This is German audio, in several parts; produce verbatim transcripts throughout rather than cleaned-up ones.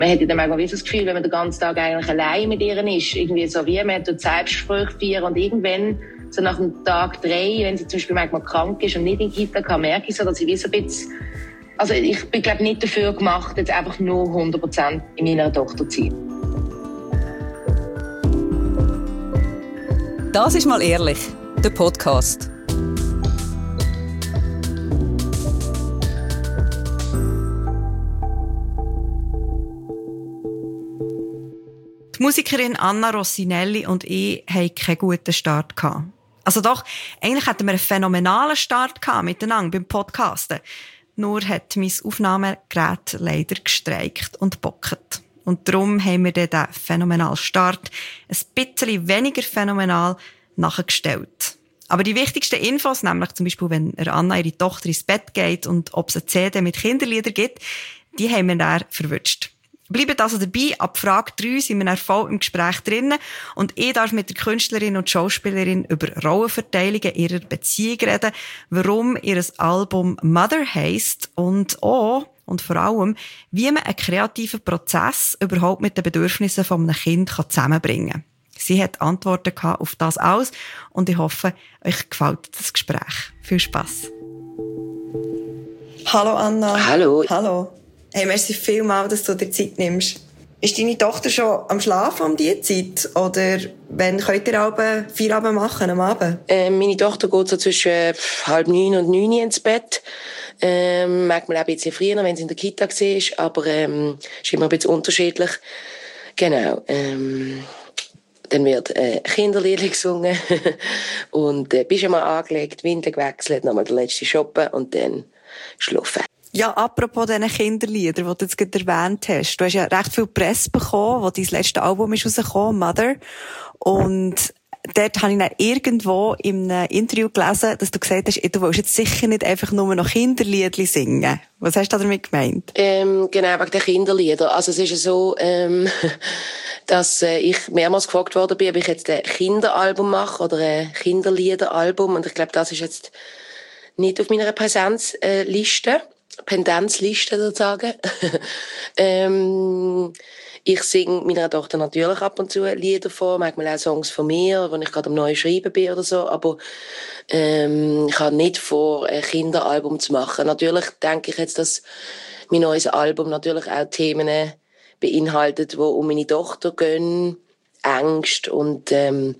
Man hat ja dann manchmal das Gefühl, wenn man den ganzen Tag eigentlich allein mit ihr ist, irgendwie so wie, man tut Selbstgespräche feiern und irgendwann, so nach dem Tag drei, wenn sie zum Beispiel manchmal krank ist und nicht in die Kita kann, merke ich so, dass ich wie so ein bisschen, also ich bin, glaube nicht dafür gemacht, jetzt einfach nur hundert Prozent in meiner Tochter zu sein. Das ist mal ehrlich, der Podcast. Die Musikerin Anna Rossinelli und ich hatten keinen guten Start gehabt. Also doch, eigentlich hatten wir einen phänomenalen Start gehabt miteinander beim Podcasten. Nur hat mein Aufnahmegerät leider gestreikt und bockt. Und darum haben wir den phänomenalen Start ein bisschen weniger phänomenal nachgestellt. Aber die wichtigsten Infos, nämlich zum Beispiel, wenn Anna ihre Tochter ins Bett geht und ob es eine C D mit Kinderliedern gibt, die haben wir dann verwünscht. Bleibt also dabei, ab Frage drei sind wir dann voll im Gespräch drinnen und ich darf mit der Künstlerin und Schauspielerin über Rollenverteilungen ihrer Beziehung reden, warum ihr Album Mother heisst und auch und vor allem, wie man einen kreativen Prozess überhaupt mit den Bedürfnissen von einem Kind zusammenbringen kann. Sie hat Antworten auf das alles und ich hoffe, euch gefällt das Gespräch. Viel Spass. Hallo Anna. Hallo. Hallo. Hey, merci vielmals, dass du dir Zeit nimmst. Ist deine Tochter schon am Schlafen um diese Zeit? Oder wann könnt ihr Abend, Feierabend machen am Abend? Äh, meine Tochter geht so zwischen halb neun und neun ins Bett. Ähm, manchmal auch ein bisschen früher, wenn sie in der Kita war. Aber ähm, ist immer ein bisschen unterschiedlich. Genau. Ähm, dann wird äh, Kinderlieder gesungen. und äh, Pyjama angelegt, Windeln gewechselt, nochmal der letzte Shoppen und dann schlafen. Ja, apropos diesen Kinderlieder, die du jetzt gerade erwähnt hast. Du hast ja recht viel Presse bekommen, wo dein letztes Album ist rausgekommen, Mother. Und dort habe ich dann irgendwo in einem Interview gelesen, dass du gesagt hast, du willst jetzt sicher nicht einfach nur noch Kinderliedli singen. Was hast du damit gemeint? Ähm, genau, wegen der Kinderlieder. Also es ist ja so, ähm, dass äh, ich mehrmals gefragt worden bin, ob ich jetzt ein Kinderalbum mache oder ein Kinderliederalbum. Und ich glaube, das ist jetzt nicht auf meiner Präsenzliste. Äh, Pendenzliste sozusagen. ähm, ich singe meiner Tochter natürlich ab und zu Lieder vor, manchmal auch Songs von mir, wenn ich gerade am neuen Schreiben bin oder so, aber ähm, ich habe nicht vor, ein Kinderalbum zu machen. Natürlich denke ich jetzt, dass mein neues Album natürlich auch Themen beinhaltet, die um meine Tochter gehen, Ängste und ähm,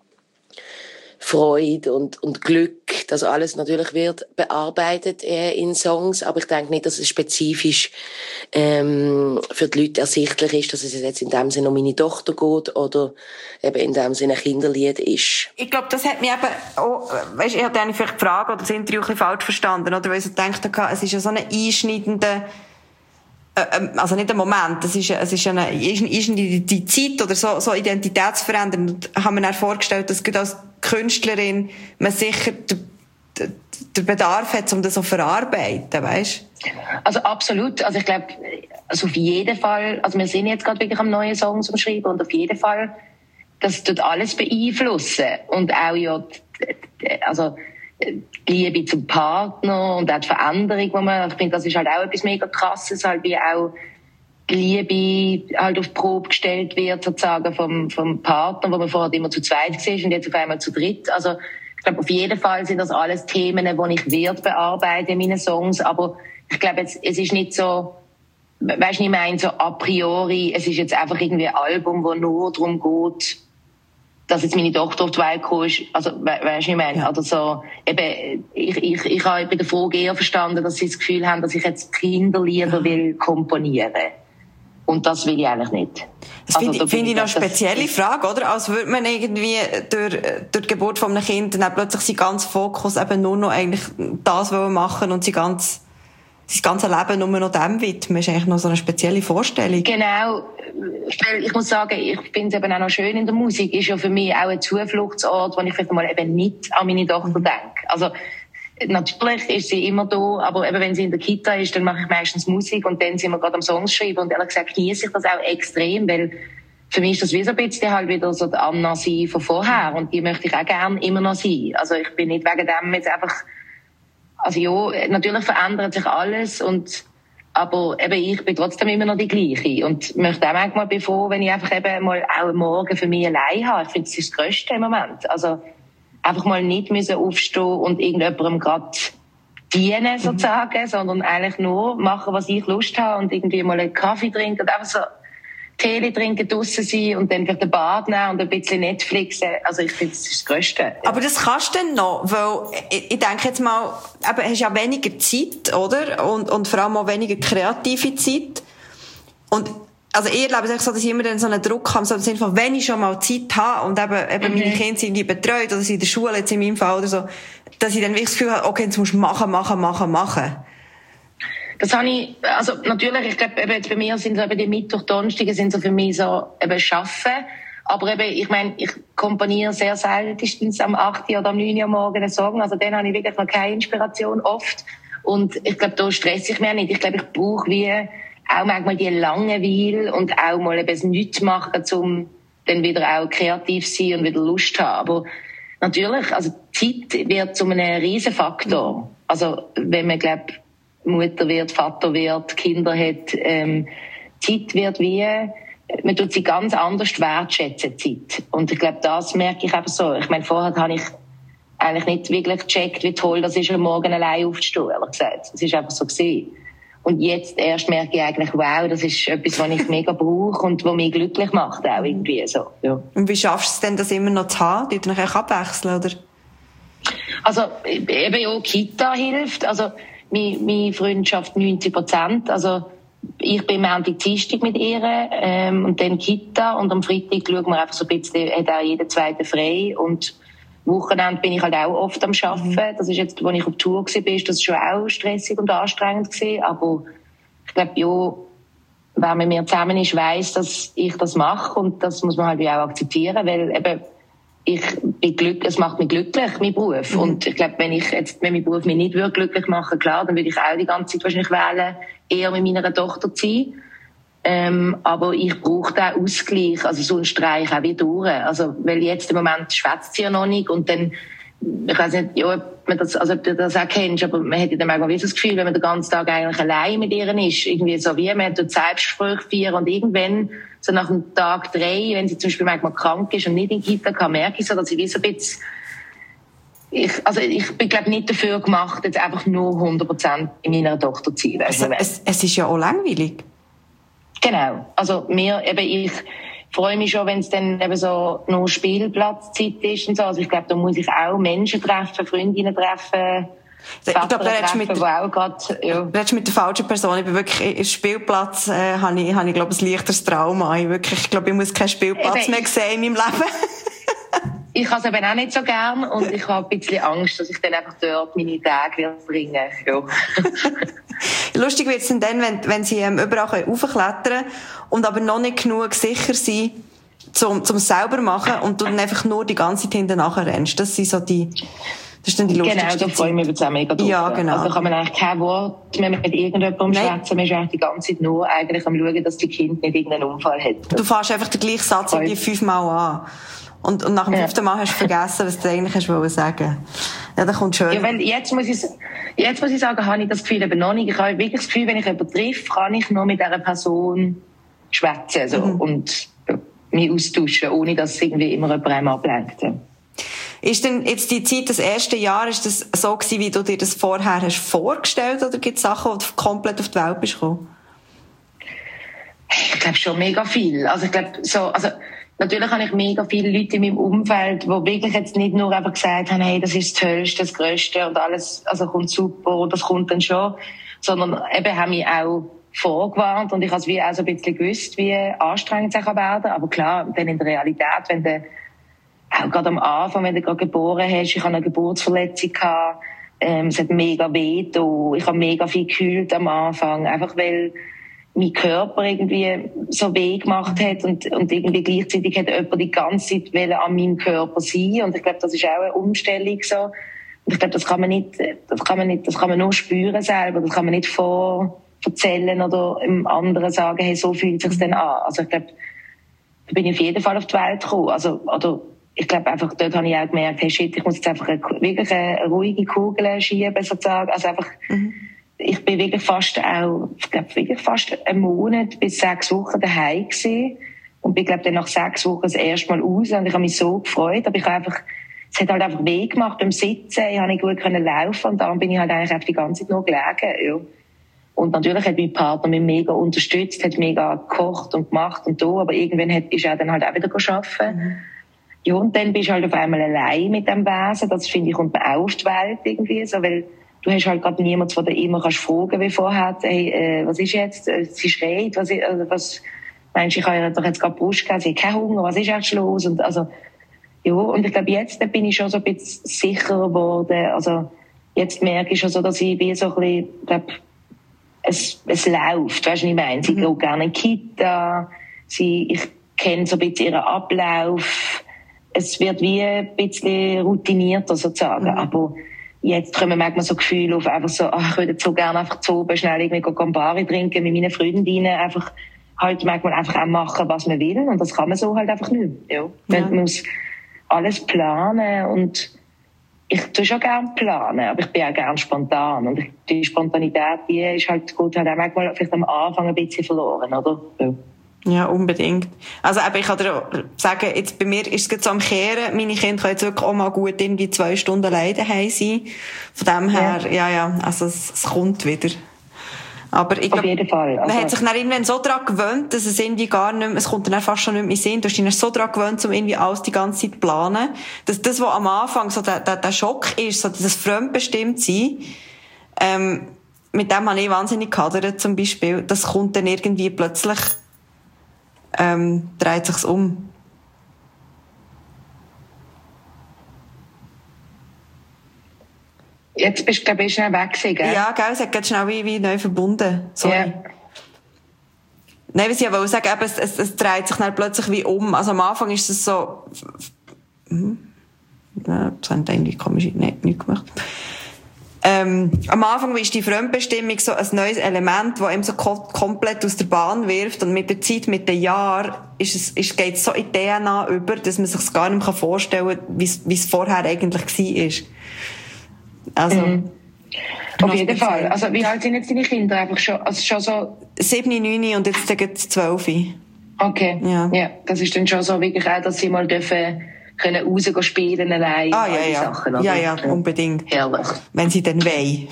Freude und, und Glück, das alles natürlich wird bearbeitet äh, in Songs, aber ich denke nicht, dass es spezifisch ähm, für die Leute ersichtlich ist, dass es jetzt in dem Sinne um meine Tochter geht oder eben in dem Sinne ein Kinderlied ist. Ich glaube, das hat mich eben auch, weißt, ich hatte eigentlich vielleicht die Frage oder das Interview ein bisschen falsch verstanden, oder weil ich so gedacht habe, es ist ja so ein einschneidender also nicht ein Moment, es ist, es ist eine, eine die Zeit oder so, so identitätsverändernd. Und haben wir dann vorgestellt, dass gerade als Künstlerin man sicher den, den Bedarf hat, um das so zu verarbeiten, weißt? Also absolut. Also ich glaube, also auf jeden Fall, also wir sind jetzt gerade wirklich am neuen Songs am Schreiben und auf jeden Fall, das tut alles beeinflussen. Und auch ja, also, die Liebe zum Partner und auch die Veränderung, wo man, ich finde, das ist halt auch etwas mega Krasses, halt wie auch die Liebe halt auf die Probe gestellt wird, sozusagen, vom, vom Partner, wo man vorher immer zu zweit war und jetzt auf einmal zu dritt. Also, ich glaube, auf jeden Fall sind das alles Themen, die ich werde bearbeiten in meinen Songs, aber ich glaube, es, es ist nicht so, weißt du, ich meine, so a priori, es ist jetzt einfach irgendwie ein Album, wo nur darum geht, dass jetzt meine Tochter auf die Welt gekommen ist, also, we- weisst du, ich meine, ja. Oder so, eben, ich, ich, ich habe bei der Frage eher verstanden, dass sie das Gefühl haben, dass ich jetzt Kinderlieder ja. will komponieren. Und das will ich eigentlich nicht. Das also, finde find ich noch eine spezielle Frage, oder? Als würde man irgendwie durch, durch die Geburt von einem Kind dann plötzlich seinen ganzen Fokus eben nur noch eigentlich das machen und sein ganz, sein ganzes Leben nur noch dem widmen. Das ist eigentlich noch so eine spezielle Vorstellung. Genau. Ich muss sagen, ich finde es eben auch noch schön in der Musik, ist ja für mich auch ein Zufluchtsort, wo ich vielleicht mal eben nicht an meine Tochter denke. Also, natürlich ist sie immer da, aber eben wenn sie in der Kita ist, dann mache ich meistens Musik und dann sind wir gerade am Songs schreiben und ehrlich gesagt genieße ich das auch extrem, weil für mich ist das wie so ein bisschen halt wieder so die Anna sein von vorher und die möchte ich auch gerne immer noch sein. Also ich bin nicht wegen dem jetzt einfach, also ja, natürlich verändert sich alles und Aber eben, ich bin trotzdem immer noch die Gleiche. Und möchte auch manchmal bevor, wenn ich einfach eben mal auch einen Morgen für mich allein habe. Ich finde, das ist das Grösste im Moment. Also, einfach mal nicht müssen aufstehen und irgendjemandem gerade dienen, sozusagen, mhm. sondern eigentlich nur machen, was ich Lust habe und irgendwie mal einen Kaffee trinken und einfach so Tee trinken, draussen sein und dann vielleicht ein Bad nehmen und ein bisschen Netflixen. Also ich finde, das ist das Grösste. Ja. Aber das kannst du denn noch, weil ich, ich denke jetzt mal, eben, hast ja weniger Zeit, oder? Und, und vor allem auch weniger kreative Zeit. Und also ich erlebe es so, dass ich immer dann so einen Druck habe, so im Sinne von, wenn ich schon mal Zeit habe und eben, eben mhm. meine Kinder sind die betreut oder sind in der Schule, jetzt in meinem Fall oder so, dass ich dann wirklich das Gefühl habe, okay, jetzt musst du machen, machen, machen, machen. Das habe ich, also natürlich, ich glaube, eben jetzt bei mir sind so eben die Mittwoch-Donstage sind so für mich so eben Schaffen. Aber eben, ich meine, ich komponiere sehr seltenstens am acht oder am neun Uhr morgen einen Song. Also dann habe ich wirklich noch keine Inspiration oft. Und ich glaube, da stresse ich mich auch nicht. Ich glaube, ich brauche wie auch manchmal die Langeweile und auch mal eben nichts machen, um dann wieder auch kreativ sein und wieder Lust haben. Aber natürlich, also Zeit wird zu einem Riesenfaktor. Also wenn man, glaube Mutter wird, Vater wird, Kinder hat, ähm, Zeit wird wie, man tut sie ganz anders wertschätzen, Zeit. Und ich glaube, das merke ich eben so. Ich meine, vorher habe ich eigentlich nicht wirklich gecheckt, wie toll das ist, am Morgen allein aufzustehen, ehrlich gesagt. Das ist einfach so gewesen. Und jetzt erst merke ich eigentlich, wow, das ist etwas, was ich mega brauche und was mich glücklich macht, auch irgendwie so, ja. Und wie schaffst du es denn, das immer noch zu haben? Die dann auch abwechseln, oder? Also, eben ja, Kita hilft, also, meine Freundschaft neunzig Prozent. Also, ich bin Montag, Dienstag mit ihr, ähm, und dann Kita. Und am Freitag schauen wir einfach so ein bisschen, hat auch jeder zweite frei. Und Wochenende bin ich halt auch oft am Arbeiten. Mhm. Das ist jetzt, als ich auf Tour war, das ist schon auch stressig und anstrengend gewesen. Aber ich glaube, ja, wenn man mit mir zusammen ist, weiss, dass ich das mache. Und das muss man halt auch akzeptieren, weil eben, ich bin glücklich, es macht mich glücklich, mein Beruf. Mhm. Und ich glaube, wenn ich jetzt, wenn mein Beruf mich nicht würde glücklich machen, klar, dann würde ich auch die ganze Zeit wahrscheinlich wählen, eher mit meiner Tochter zu sein. Ähm, aber ich brauche da Ausgleich, also sonst streich ich auch wieder durch. Also, weil jetzt im Moment schwätzt sie ja noch nicht und dann, ich weiss nicht, ja, ob man das, also ob du das auch kennst, aber man hätte dann manchmal das Gefühl, wenn man den ganzen Tag eigentlich allein mit ihr ist, irgendwie so wie, man tut Selbstgespräche feiern und irgendwann, so nach dem Tag drei, wenn sie zum Beispiel manchmal krank ist und nicht in die Kita kann, merke ich so, dass ich wie so ein bisschen, ich, also ich bin, glaube nicht dafür gemacht, jetzt einfach nur hundert Prozent in meiner Tochter zu sein. Also, es, es ist ja auch langweilig. Genau. Also, mir, eben, ich freue mich schon, wenn es dann eben so nur Spielplatzzeit ist und so. Also, ich glaube, da muss ich auch Menschen treffen, Freundinnen treffen, ich glaube, da redest mit, auch grad, ja. redest mit der falschen Person. Ich bin wirklich, im Spielplatz, äh, habe ich, habe ich, glaube, ein leichteres Trauma. Ich wirklich, ich glaube, ich muss keinen Spielplatz eben, mehr sehen in meinem Leben. Ich habe es eben auch nicht so gern und ich habe ein bisschen Angst, dass ich dann einfach dort meine Tage verbringen werde. Ja. Lustig wird es dann, wenn, wenn sie ähm, überall raufklettern können und aber noch nicht genug sicher sind, zum, zum selber machen und du dann einfach nur die ganze Zeit hinten nachher rennst. Das sind so die, das ist dann die lustigste Genau, da freue ich mich jetzt auch mega drauf. Ja, genau. Also kann man eigentlich kein Wort mehr mit irgendjemandem schwätzen. Man ist eigentlich die ganze Zeit nur eigentlich am schauen, dass die Kind nicht irgendeinen Unfall hat. Du fährst einfach den gleichen Satz irgendwie fünfmal an. Und, und nach dem ja. fünften Mal hast du vergessen, was du eigentlich hast wollen sagen. Ja, das kommt schön. Ja, weil jetzt muss ich, jetzt muss ich sagen, habe ich das Gefühl eben noch nicht. Ich habe wirklich das Gefühl, wenn ich jemanden treffe, kann ich nur mit dieser Person schwätzen, so, mhm. und ja, mich austauschen, ohne dass irgendwie immer jemand einem ablenkt. Ja. Ist denn jetzt die Zeit, das erste Jahr, ist das so gewesen, wie du dir das vorher hast vorgestellt, oder gibt es Sachen, wo du komplett auf die Welt bist gekommen? Ich glaube schon mega viel. Also ich glaube so, also natürlich habe ich mega viele Leute in meinem Umfeld, die wirklich jetzt nicht nur einfach gesagt haben, hey, das ist das Tollste, das Größte und alles, also kommt super und das kommt dann schon, sondern eben haben mich auch vorgewarnt und ich habe es wie auch so ein bisschen gewusst, wie anstrengend es werden kann. Aber klar, dann in der Realität, wenn du auch gerade am Anfang, wenn du gerade geboren hast, ich hatte eine Geburtsverletzung gehabt, ähm, es hat mega weh getan, ich habe mega viel gekühlt am Anfang, einfach weil mein Körper irgendwie so weh gemacht hat und, und irgendwie gleichzeitig hat jemand die ganze Zeit an meinem Körper sein und ich glaube, das ist auch eine Umstellung so. Und ich glaube, das kann man nicht, das kann man nicht, das kann man nur spüren selber, das kann man nicht vor erzählen oder dem anderen sagen, hey, so fühlt sich's denn an. Also ich glaube, da bin ich auf jeden Fall auf die Welt gekommen. Also, oder ich glaube einfach, dort habe ich auch gemerkt, hey shit, ich muss jetzt einfach eine, wirklich eine ruhige Kugel schieben, sozusagen. Also einfach, mhm. ich bin wirklich fast auch, ich glaube, wirklich fast einen Monat bis sechs Wochen daheim gewesen. Und bin, glaube dann nach sechs Wochen das erste Mal raus. Und ich habe mich so gefreut. Aber ich habe einfach, es hat halt einfach weh gemacht beim Sitzen. Ich habe nicht gut können laufen. Und darum bin ich halt eigentlich einfach die ganze Zeit nur gelegen, ja. Und natürlich hat mein Partner mich mega unterstützt, hat mega gekocht und gemacht und so. Aber irgendwann hat, ist er dann halt auch wieder arbeiten. Mhm. Ja, und dann bist du halt auf einmal allein mit dem Wesen. Das, finde ich, kommt mir auch auf die Welt irgendwie so, weil du hast halt gerade niemanden, der dir immer kannst fragen, wie vorher, hey, äh, was ist jetzt? Sie schreit, was, also, was, meinst du, ich habe ja doch jetzt gerade Brust gehabt, sie hat keinen Hunger, was ist jetzt los? Und, also, ja, und ich glaube, jetzt bin ich schon so ein bisschen sicherer geworden. Also, jetzt merke ich schon so, dass ich wie so ein bisschen, glaub, es, es läuft, weißt du, was ich meine? Sie mhm. geht gerne in die Kita, sie, ich kenne so ein bisschen ihren Ablauf. Es wird wie ein bisschen routinierter sozusagen, mhm. aber jetzt kommen manchmal so Gefühle auf, einfach so, ach, ich würde so gerne einfach zu oben schnell irgendwie Campari trinken mit meinen Freundinnen, einfach halt manchmal einfach auch machen, was man will, und das kann man so halt einfach nicht. Ja. Ja. Man muss alles planen, und ich tue schon gerne planen, aber ich bin auch gerne spontan, und die Spontanität, die ist halt gut, halt auch manchmal vielleicht am Anfang ein bisschen verloren, oder? Ja. Ja, unbedingt. Also eben, ich kann dir sagen, jetzt bei mir ist es jetzt so am Kehren. Meine Kinder können jetzt wirklich auch mal gut irgendwie zwei Stunden alleine daheim sein. Von dem her, ja, ja, ja also es, es kommt wieder. Aber ich glaube, also, man hat sich dann irgendwann so daran gewöhnt, dass es irgendwie gar nicht mehr, es kommt dann fast schon nicht mehr in den Sinn. Du hast dich dann so daran gewöhnt, um irgendwie alles die ganze Zeit zu planen, dass das, was am Anfang so der, der, der Schock ist, so das Fremdbestimmtsein, ähm, mit dem habe ich wahnsinnig gehadert, zum Beispiel. Das kommt dann irgendwie plötzlich, ähm, dreht sich's um. Jetzt bist du, glaube ich, schnell weg gewesen, gell? Ja, gell, es hat ganz schnell wie, wie neu verbunden. Sorry. Yeah. Nein, was ich aber sagen, eben, es, es, es dreht sich dann plötzlich wie um. Also am Anfang ist es so, hm, ja, das haben irgendwie komisch, nicht, nicht gemacht. Ähm, am Anfang ist die Fremdbestimmung so ein neues Element, das eben so ko- komplett aus der Bahn wirft, und mit der Zeit, mit den Jahren, ist es, ist, geht es so in die D N A über, dass man sich gar nicht mehr vorstellen kann, wie es vorher eigentlich war. Also, mhm. Auf jeden Fall. Also, wie alt sind jetzt deine Kinder? Einfach schon, also schon so? Sieben, neun und jetzt sagen sie zwölf. Okay. Ja. Ja. Das ist dann schon so wirklich auch, dass sie mal dürfen, können rausgehen spielen allein. Ah, ja, ja. Sachen, oder? Ja, ja, unbedingt. Herrlich. Wenn sie dann wollen.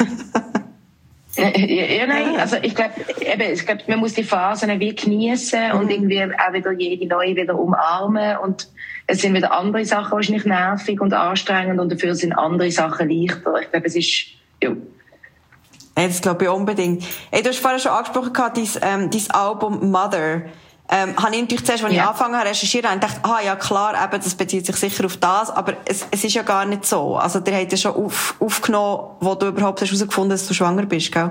ja, ja, nein, also ich glaube, eben, ich glaube, man muss die Phasen wie genießen mhm. und irgendwie auch wieder jede neue wieder umarmen, und es sind wieder andere Sachen wahrscheinlich nervig und anstrengend, und dafür sind andere Sachen leichter. Ich glaube, es ist, ja. Das glaube ich unbedingt. Hey, du hast vorhin schon angesprochen, dein, ähm, dein Album Mother. Ähm, habe ich natürlich zuerst, als ja. ich angefangen habe zu recherchieren, habe ich gedacht, ah, ja, klar, eben, das bezieht sich sicher auf das, aber es, es ist ja gar nicht so. Also, der hat ja schon auf, aufgenommen, wo du überhaupt hast herausgefunden, dass du schwanger bist, gell?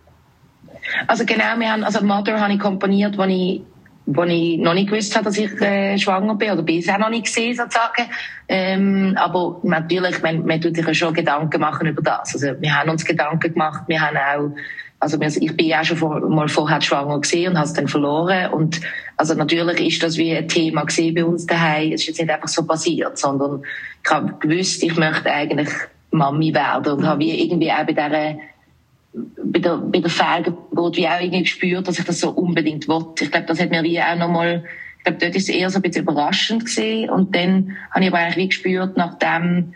Also, genau, wir haben, also, Mother habe ich komponiert, wo ich, wo ich noch nicht gewusst habe, dass ich, äh, schwanger bin, oder bisher noch nicht gesehen, sozusagen. Ähm, aber natürlich, man, man tut sich ja schon Gedanken machen über das. Also, wir haben uns Gedanken gemacht, wir haben auch, also ich bin ja schon vor, mal vorher schwanger gewesen und habe es dann verloren, und also natürlich ist das wie ein Thema gewesen bei uns daheim. Es ist jetzt nicht einfach so passiert, sondern ich habe gewusst, ich möchte eigentlich Mami werden, und habe wie irgendwie auch bei dieser bei der, bei der Fehlgeburt wie auch irgendwie gespürt, dass ich das so unbedingt wollte. Ich glaube, das hat mir wie auch nochmal, ich glaube, dort ist es eher so ein bisschen überraschend gewesen, und dann habe ich aber eigentlich wie gespürt, nachdem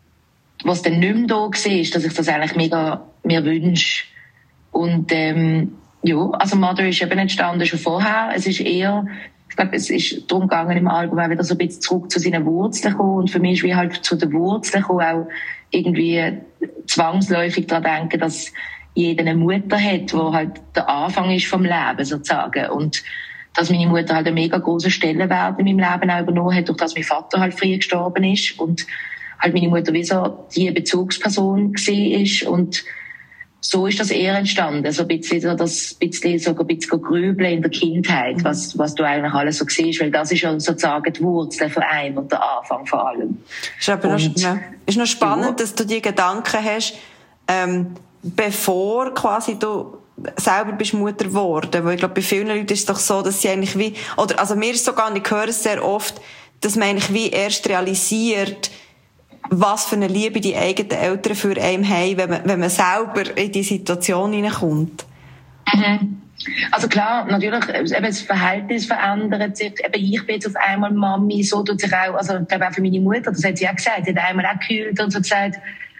was dann nicht mehr da war, dass ich das eigentlich mega mir wünsche. Und ähm, ja, also Mother ist eben entstanden schon vorher. Es ist eher, ich glaube, es ist darum gegangen im Album auch wieder so ein bisschen zurück zu seinen Wurzeln kommen. Und für mich ist wie halt zu den Wurzeln kommen auch irgendwie zwangsläufig daran denken, dass jeder eine Mutter hat, wo halt der Anfang ist vom Leben sozusagen. Und dass meine Mutter halt einen mega grossen Stellenwert in meinem Leben auch übernommen hat, durch dass mein Vater halt früh gestorben ist und halt meine Mutter wie so die Bezugsperson gewesen ist. Und so ist das eher entstanden, so ein bisschen so das bisschen so ein bisschen grübeln in der Kindheit, was was du eigentlich alles so siehst, weil das ist ja sozusagen die Wurzel von einem und der Anfang vor allem. Ist aber noch, ja. ist noch spannend, ja. dass du die Gedanken hast, ähm, bevor quasi du selber bist Mutter geworden, weil ich glaube, bei vielen Leuten ist es doch so, dass sie eigentlich wie, oder also mir ist es sogar, und ich höre es sehr oft, dass man eigentlich wie erst realisiert, was für eine Liebe die eigenen Eltern für einen haben, wenn man, wenn man selber in die Situation hineinkommt. Mhm. Also klar, natürlich, eben das Verhältnis verändert sich. Eben ich bin jetzt auf einmal Mami, so tut sich auch, also ich glaube auch für meine Mutter, das hat sie auch gesagt, sie hat einmal auch gekühlt und so gesagt,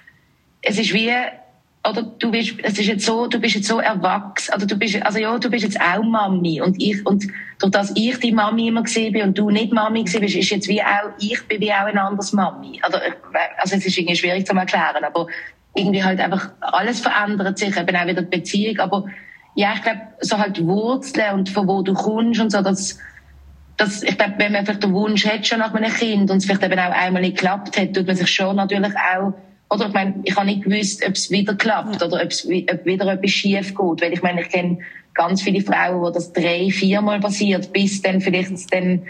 es ist wie, oder du bist, es ist jetzt so, du bist jetzt so erwachsen, oder du bist, also ja, du bist jetzt auch Mami und ich, und durch das ich die Mami immer gesehen bin und du nicht Mami gesehen bist, ist jetzt wie auch, ich bin wie auch ein anderes Mami. Also, also es ist irgendwie schwierig zu erklären, aber irgendwie halt einfach, alles verändert sich, eben auch wieder die Beziehung, aber ja, ich glaube, so halt Wurzeln und von wo du kommst und so, das, das, ich glaube, wenn man vielleicht den Wunsch hat schon nach einem Kind und es vielleicht eben auch einmal nicht geklappt hat, tut man sich schon natürlich auch, oder ich meine, ich habe nicht gewusst, ob es wieder klappt oder ob es ob wieder etwas schief geht, weil ich meine, ich kenne ganz viele Frauen, wo das drei, viermal passiert, bis dann vielleicht dann,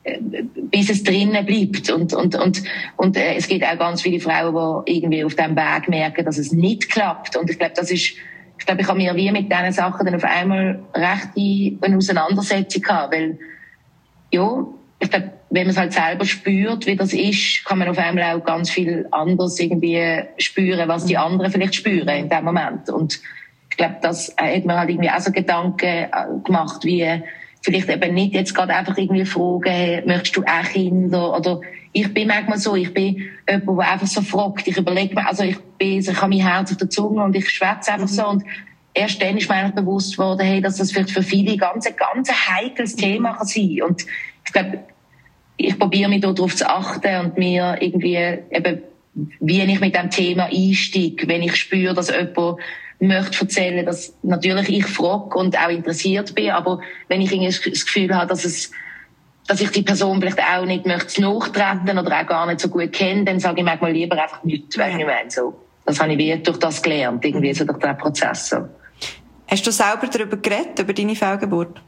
bis es drinnen bleibt und, und, und, und äh, es gibt auch ganz viele Frauen, die irgendwie auf diesem Weg merken, dass es nicht klappt und ich glaube, das ist, ich glaube, ich habe mir wie mit diesen Sachen dann auf einmal recht eine Auseinandersetzung gehabt, weil, ja, ich glaube, wenn man es halt selber spürt, wie das ist, kann man auf einmal auch ganz viel anders irgendwie spüren, was die anderen vielleicht spüren in dem Moment. Und ich glaube, das hat mir halt irgendwie auch so Gedanken gemacht, wie vielleicht eben nicht jetzt gerade einfach irgendwie fragen, möchtest du auch Kinder? Oder ich bin manchmal so, ich bin jemand, der einfach so fragt. Ich überlege mir, also ich bin, ich habe mein Herz auf der Zunge und ich schwätze einfach mhm. so. Und erst dann ist mir eigentlich bewusst worden, hey, dass das vielleicht für viele ganz, ganz heikles Thema kann sein. Und ich glaube, ich probiere mich darauf zu achten und mir irgendwie eben, wie ich mit dem Thema einsteige, wenn ich spüre, dass jemand möchte erzählen, dass natürlich ich frage und auch interessiert bin, aber wenn ich irgendwie das Gefühl habe, dass es, dass ich die Person vielleicht auch nicht möchte nachtreten oder auch gar nicht so gut kenne, dann sage ich manchmal lieber einfach nichts, weil ich meine, so. Das habe ich wie durch das gelernt, irgendwie so durch den Prozess, so. Hast du selber darüber geredet, über deine Fehlgeburt?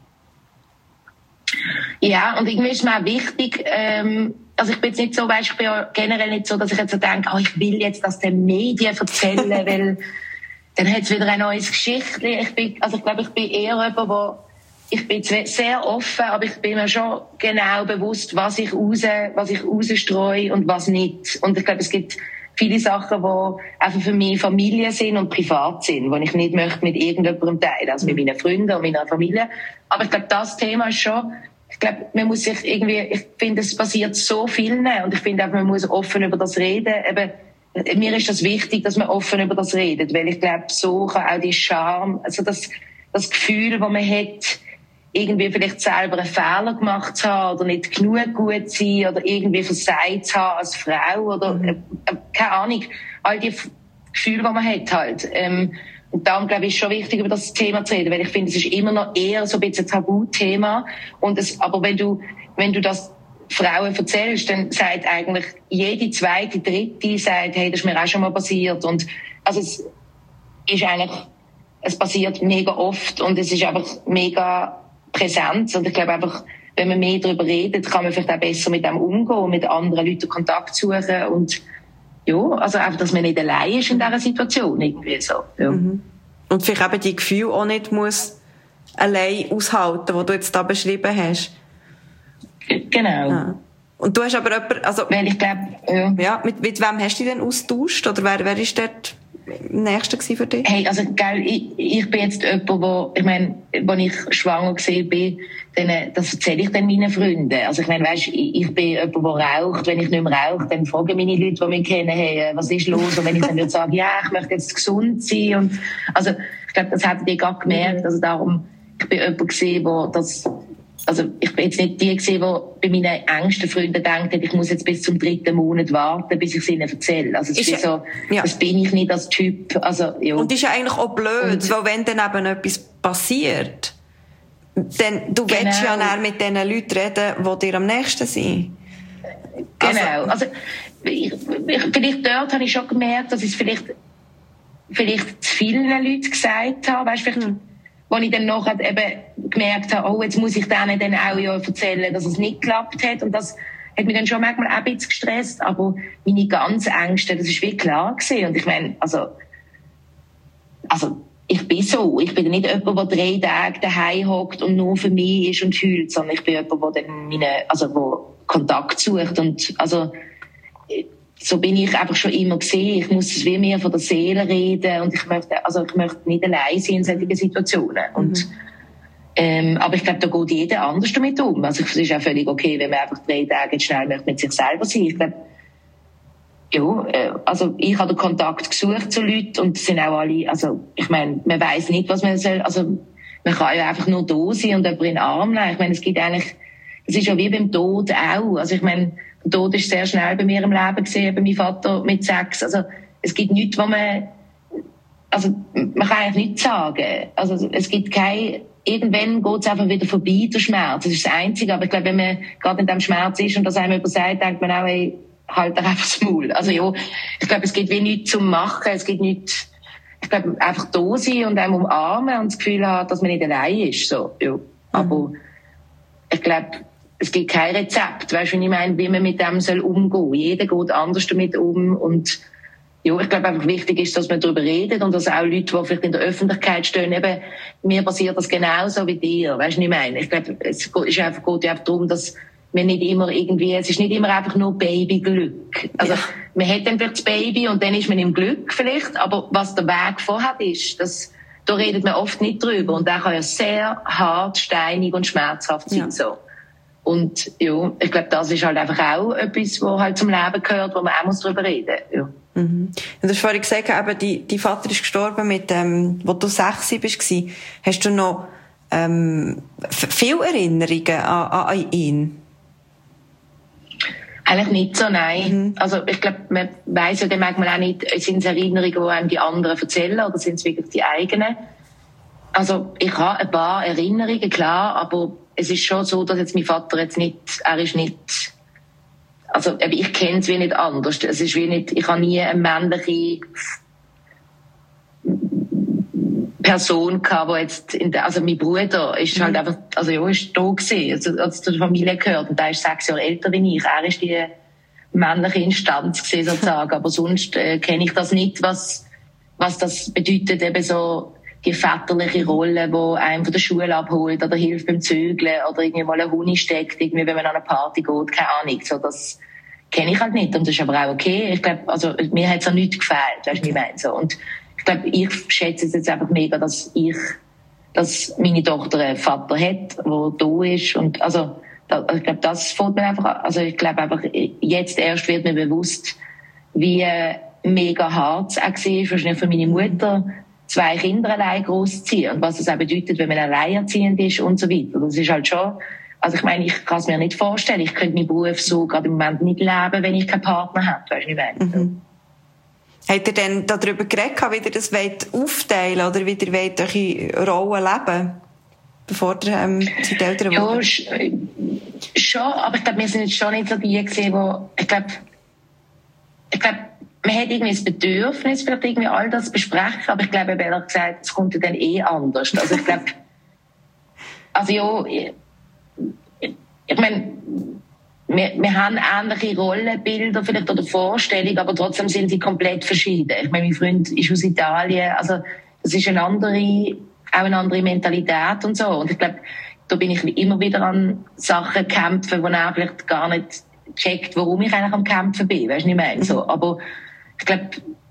Ja, und irgendwie ist mir auch wichtig, ähm, also ich bin jetzt nicht so, weißt, ich bin ja generell nicht so, dass ich jetzt so denke, oh, ich will jetzt das den Medien erzählen, weil dann hat es wieder ein neues Geschichtchen. Ich bin, also ich glaube, ich bin eher jemand, wo ich bin sehr offen, aber ich bin mir schon genau bewusst, was ich raus, was ich rausstreue und was nicht. Und ich glaube, es gibt viele Sachen, die einfach für mich Familie sind und privat sind, die ich nicht möchte mit irgendjemandem teilen, also mit meinen Freunden und meiner Familie. Aber ich glaube, das Thema ist schon, ich glaube, man muss sich irgendwie, ich finde, es passiert so viel und ich finde auch, man muss offen über das reden. Eben, mir ist das wichtig, dass man offen über das redet, weil ich glaube, so kann auch die Scham, also das, das Gefühl, das man hat, irgendwie vielleicht selber einen Fehler gemacht zu haben oder nicht genug gut zu sein oder irgendwie versagt zu haben als Frau oder äh, keine Ahnung, all die Gefühle, die man hat halt. Ähm, und darum glaube ich, ist schon wichtig, über das Thema zu reden, weil ich finde, es ist immer noch eher so ein bisschen ein Tabuthema. Und es, aber wenn du, wenn du das Frauen erzählst, dann sagt eigentlich jede zweite, dritte sagt, hey, das ist mir auch schon mal passiert. Und also es ist eigentlich, es passiert mega oft und es ist einfach mega präsent. Und ich glaube einfach, wenn man mehr darüber redet, kann man vielleicht auch besser mit dem umgehen, mit anderen Leuten Kontakt suchen und ja, also einfach, dass man nicht allein ist in dieser Situation, irgendwie so. Ja. Mhm. Und vielleicht eben die Gefühle auch nicht muss allein aushalten, die du jetzt da beschrieben hast. Genau. Ja. Und du hast aber jemanden, also... Weil ich glaube, ja. ja mit, mit wem hast du dich denn austauscht? Oder wer, wer ist dort am nächsten für dich? Hey, also, gell, ich, ich bin jetzt jemand, wo, ich meine, als ich schwanger gewesen bin, dann, das erzähle ich dann meinen Freunden. Also, ich meine, weisst, ich, ich bin jemand, der raucht. Wenn ich nicht mehr rauche, dann fragen meine Leute, die mich kennen, hey, was ist los? Und wenn ich dann würde sagen, ja, ich möchte jetzt gesund sein. Und, also, ich glaube, das hätten die gerade gemerkt. Also, darum, ich bin jemand gewesen, der das, also, ich bin jetzt nicht die gewesen, die bei meinen engsten Freunden denkt, ich muss jetzt bis zum dritten Monat warten, bis ich es ihnen erzähle. Also, es ist, ist so, ja. Das bin ich nicht als Typ. Also, ja. Und das ist ja eigentlich auch blöd, und, weil wenn dann eben etwas passiert, dann, du genau. willst ja dann mit den Leuten reden, die dir am nächsten sind. Genau. Also, ich, ich, vielleicht dort habe ich schon gemerkt, dass ich es vielleicht, vielleicht zu vielen Leuten gesagt habe, weißt du, vielleicht, wo ich dann nachher eben gemerkt habe, oh, jetzt muss ich denen dann auch ja erzählen, dass es nicht geklappt hat. Und das hat mich dann schon manchmal auch ein bisschen gestresst. Aber meine ganz Ängste, das ist wie klar gewesen. Und ich meine, also, also, ich bin so. Ich bin nicht jemand, der drei Tage daheim hockt und nur für mich ist und heult, sondern ich bin jemand, der dann meine, also, wo Kontakt sucht. Und, also, so bin ich einfach schon immer gesehen. Ich muss es wie mehr von der Seele reden und ich möchte, also ich möchte nicht allein sein in solchen Situationen. Und, mhm. ähm, aber ich glaube, da geht jeder anders damit um. Also es ist auch völlig okay, wenn man einfach drei Tage schnell möchte mit sich selber sein. Ich glaube, ja, äh, also ich habe den Kontakt gesucht zu Leuten und es sind auch alle, also ich meine, man weiss nicht, was man soll, also man kann ja einfach nur da sein und jemanden in den Arm nehmen. Ich meine, es gibt eigentlich, es ist ja wie beim Tod auch. Also ich meine, der Tod ist sehr schnell bei mir im Leben gesehen, bei meinem Vater mit sechs. Also es gibt nichts, wo man, also man kann eigentlich nichts sagen. Also es gibt kein, irgendwann geht es einfach wieder vorbei, der Schmerz. Das ist das Einzige. Aber ich glaube, wenn man gerade in diesem Schmerz ist und das einem übersagt, denkt man auch, ey, halt einfach das Maul. Also ja, ich glaube, es gibt wie nichts zum Machen. Es gibt nichts, ich glaube, einfach da sein und einem umarmen und das Gefühl haben, dass man nicht allein ist. So, ja. Aber mhm. ich glaube, es gibt kein Rezept, weißt du, wie ich meine, wie man mit dem soll umgehen. Jeder geht anders damit um und ja, ich glaube einfach wichtig ist, dass man darüber redet und dass auch Leute, die vielleicht in der Öffentlichkeit stehen, eben, mir passiert das genauso wie dir, weißt du, wie ich meine. Ich glaube, es ist einfach, geht einfach darum, dass man nicht immer irgendwie, es ist nicht immer einfach nur Babyglück. Also, ja. Man hat dann vielleicht das Baby und dann ist man im Glück vielleicht, aber was der Weg vorhat ist, das, da redet man oft nicht drüber und der kann ja sehr hart, steinig und schmerzhaft sein, ja. So. Und ja, ich glaube, das ist halt einfach auch etwas, was halt zum Leben gehört, wo man auch drüber reden muss. Ja. Mhm. Du hast vorhin gesagt, eben, die, die Vater ist gestorben, mit, ähm, wo du sechs warst. Hast du noch ähm, viele Erinnerungen an, an ihn? Eigentlich nicht so, nein. Mhm. Also ich glaube, man weiss ja dann manchmal auch nicht, sind es Erinnerungen, die einem die anderen erzählen oder sind es wirklich die eigenen? Also ich habe ein paar Erinnerungen, klar, aber es ist schon so, dass jetzt mein Vater jetzt nicht, er ist nicht, also ich kenne es wie nicht anders. Es ist wie nicht, ich habe nie eine männliche Person gehabt, die jetzt, in der, also mein Bruder ist halt mhm. einfach, also ja, ist da gewesen, also, also zur Familie gehört und der ist sechs Jahre älter wie ich. Er ist die männliche Instanz gewesen, sozusagen, aber sonst äh, kenne ich das nicht, was, was das bedeutet, eben so, die väterliche Rolle, die einem von der Schule abholt oder hilft beim Zügeln oder irgendwie mal einen Huni steckt, irgendwie, wenn man an eine Party geht, keine Ahnung. So, das kenne ich halt nicht und das ist aber auch okay. Ich glaube, also, mir hat es auch nichts gefehlt, weißt du, wie ich meine, so. Und ich glaube, ich schätze es jetzt einfach mega, dass ich, dass meine Tochter einen Vater hat, der da ist und, also, da, ich glaube, das fällt mir einfach an. Also, ich glaube einfach, jetzt erst wird mir bewusst, wie mega hart es auch war, wahrscheinlich für meine Mutter, zwei Kinder allein großziehen und was das auch bedeutet, wenn man alleinerziehend ist und so weiter. Das ist halt schon, also ich meine, ich kann es mir nicht vorstellen. Ich könnte meinen Beruf so gerade im Moment nicht leben, wenn ich keinen Partner hätte, weißt du, wie ich meine. Mhm. Habt ihr denn darüber geredet, wie ihr das aufteilen wollt oder wie ihr wollt eure Rollen leben, bevor ihr ähm, die Eltern ja, sch- schon, aber ich glaube, wir sind jetzt schon nicht so die gesehen, wo, ich glaube, ich glaube, man hat irgendwie das Bedürfnis, vielleicht irgendwie all das besprechen, aber ich glaube, ehrlich gesagt, es kommt dann eh anders. Also ich glaube, also ja, ich, ich meine, wir, wir haben ähnliche Rollenbilder vielleicht oder Vorstellungen, aber trotzdem sind sie komplett verschieden. Ich meine, mein Freund ist aus Italien, also das ist eine andere, auch eine andere Mentalität und so. Und ich glaube, da bin ich immer wieder an Sachen kämpfen, wo er vielleicht gar nicht checkt, warum ich eigentlich am Kämpfen bin, weißt du, was ich meine? So, aber ich glaube,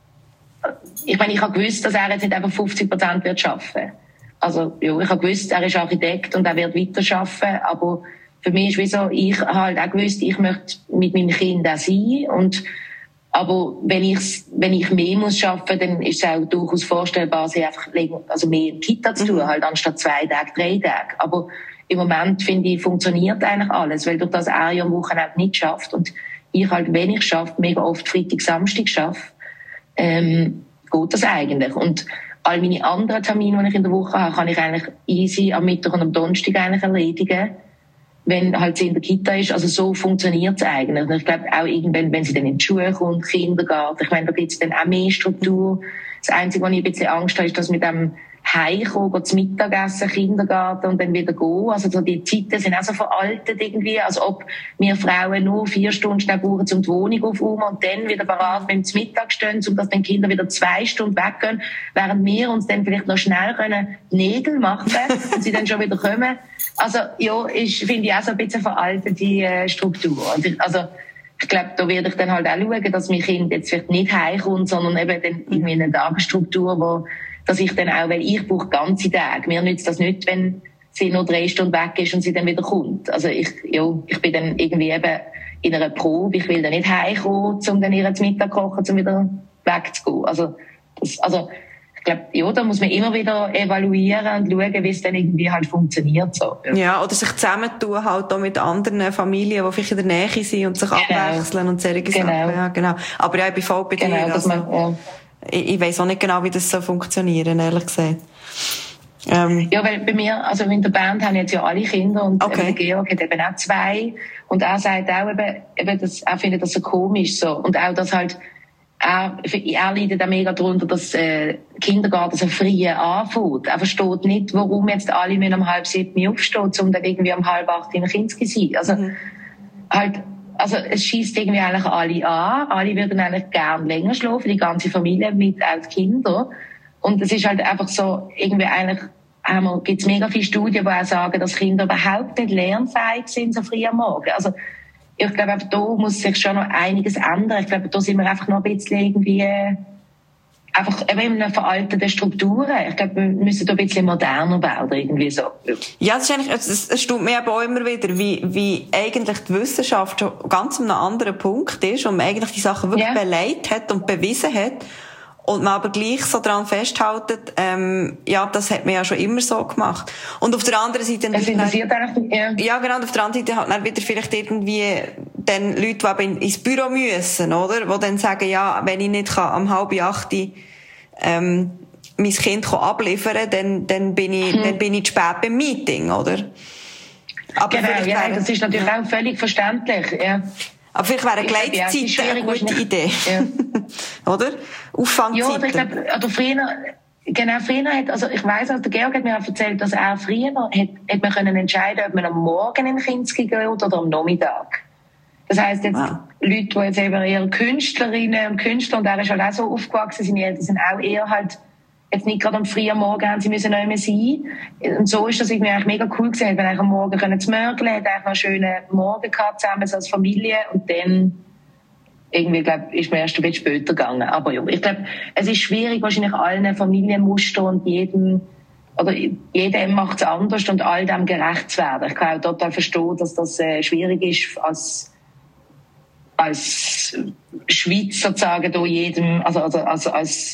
ich meine, ich habe gewusst, dass er jetzt nicht einfach fünfzig Prozent wird schaffen. Also, ja, ich habe gewusst, er ist Architekt und er wird weiter schaffen, aber für mich ist wie so, ich habe halt auch gewusst, ich möchte mit meinem Kind auch sein und, aber wenn ich, wenn ich mehr muss schaffen, dann ist es auch durchaus vorstellbar, sie einfach, also mehr in Kita zu tun, mhm. halt anstatt zwei Tage, drei Tage. Aber im Moment, finde ich, funktioniert eigentlich alles, weil durch das er ja am Wochenende nicht schafft und ich halt, wenn ich schaffe, mega oft Freitag, Samstag schaffe, ähm, geht das eigentlich. Und all meine anderen Termine, die ich in der Woche habe, kann ich eigentlich easy am Mittwoch und am Donnerstag eigentlich erledigen, wenn halt sie in der Kita ist. Also so funktioniert es eigentlich. Und ich glaube auch irgendwann, wenn sie dann in die Schule kommt, Kindergarten, ich meine, da gibt es dann auch mehr Struktur. Das Einzige, was ich ein bisschen Angst habe, ist, dass mit dem heimkommen, zum Mittagessen, Kindergarten und dann wieder gehen. Also so die Zeiten sind auch so veraltet irgendwie, als ob wir Frauen nur vier Stunden schnell brauchen, um die Wohnung aufzuräumen und dann wieder parat beim Mittag stehen, um dass dann die Kinder wieder zwei Stunden weggehen, während wir uns dann vielleicht noch schnell können die Nägel machen und sie dann schon wieder kommen. Also ja, ist, finde ich auch so ein bisschen veraltete äh, Struktur. Und ich, also ich glaube, da werde ich dann halt auch schauen, dass mein Kind jetzt vielleicht nicht heimkommt, sondern eben dann irgendwie eine Tagesstruktur, wo, dass ich dann auch, weil ich brauche ganze Tage. Mir nützt das nicht, wenn sie nur drei Stunden weg ist und sie dann wieder kommt. Also ich, ja, ich bin dann irgendwie eben in einer Probe, ich will dann nicht heimkommen, um dann ihr zu Mittag kochen, um wieder wegzugehen. Also, das, also, ich glaube, ja, da muss man immer wieder evaluieren und schauen, wie es dann irgendwie halt funktioniert. So. Ja. ja, oder sich zusammentun halt auch mit anderen Familien, die vielleicht in der Nähe sind und sich genau. abwechseln und solche genau. Sachen. Ja, genau. Aber ja, ich bin voll bei dir. Genau, also, man, ja. Ich, ich weiss auch nicht genau, wie das so funktionieren, ehrlich gesagt. Ähm. Ja, weil bei mir, also in der Band haben jetzt ja alle Kinder und okay. der Georg hat eben auch zwei und er sagt auch eben, eben das, er findet das so komisch so und auch, dass halt Er, er leidet auch mega darunter, dass äh, Kindergarten so früh anfängt. Er versteht nicht, warum jetzt alle müssen um halb sieben aufstehen, um dann irgendwie um halb acht im Kind zu sein. Also, mhm. halt, also es schießt irgendwie eigentlich alle an. Alle würden eigentlich gern länger schlafen, die ganze Familie mit auch die Kinder. Und es ist halt einfach so, irgendwie eigentlich gibt es mega viele Studien, die auch sagen, dass Kinder überhaupt nicht lernfähig sind so früh am Morgen. Also, ich glaube, da muss sich schon noch einiges ändern. Ich glaube, da sind wir einfach noch ein bisschen irgendwie, einfach eben in einer veralteten Strukturen. Ich glaube, wir müssen da ein bisschen moderner werden, irgendwie so. Ja, es ist eigentlich, es, es stimmt mir aber auch immer wieder, wie, wie eigentlich die Wissenschaft schon ganz an einem anderen Punkt ist und man eigentlich die Sachen wirklich yeah. beleidigt hat und bewiesen hat. Und man aber gleich so daran festhaltet, ähm, ja, das hat man ja schon immer so gemacht. Und auf der anderen Seite... Es interessiert eigentlich, ja. Ja, genau, und auf der anderen Seite halt dann wieder vielleicht irgendwie dann Leute, die eben ins Büro müssen, oder? Die dann sagen, ja, wenn ich nicht kann, um halb acht ähm, mein Kind abliefern kann, dann, dann bin ich, hm. dann bin ich zu spät beim Meeting, oder? Aber genau, ja, wäre, das ist natürlich ja. auch völlig verständlich, ja. Aber vielleicht wäre eine Gleitzeit ja, eine gute Idee. Ja. Oder? Auffangzeiten. Ja, oder ich glaube, oder früher, genau, früher hat, also ich weiss, also der Georg hat mir auch erzählt, dass er früher hat, hat man können entscheiden, ob man am Morgen in Kind geht oder am Nachmittag. Das heisst jetzt, wow. Leute, die jetzt eben eher Künstlerinnen und Künstler, und er ist halt auch so aufgewachsen, seine Eltern sind auch eher halt, jetzt nicht gerade am frühen Morgen haben sie müssen noch immer sein. Und so ist das irgendwie eigentlich mega cool gewesen. Wir haben am Morgen können zu mörgeln, hat eigentlich noch einen schönen Morgen gehabt, zusammen so als Familie. Und dann, irgendwie, glaub, ist mir erst ein bisschen später gegangen. Aber ja, ich glaube, es ist schwierig, wahrscheinlich allen Familienmustern und jedem, oder jeder macht es anders und all dem gerecht zu werden. Ich kann auch total verstehen, dass das äh, schwierig ist, als, als Schweiz sozusagen, da jedem, also, also, also als,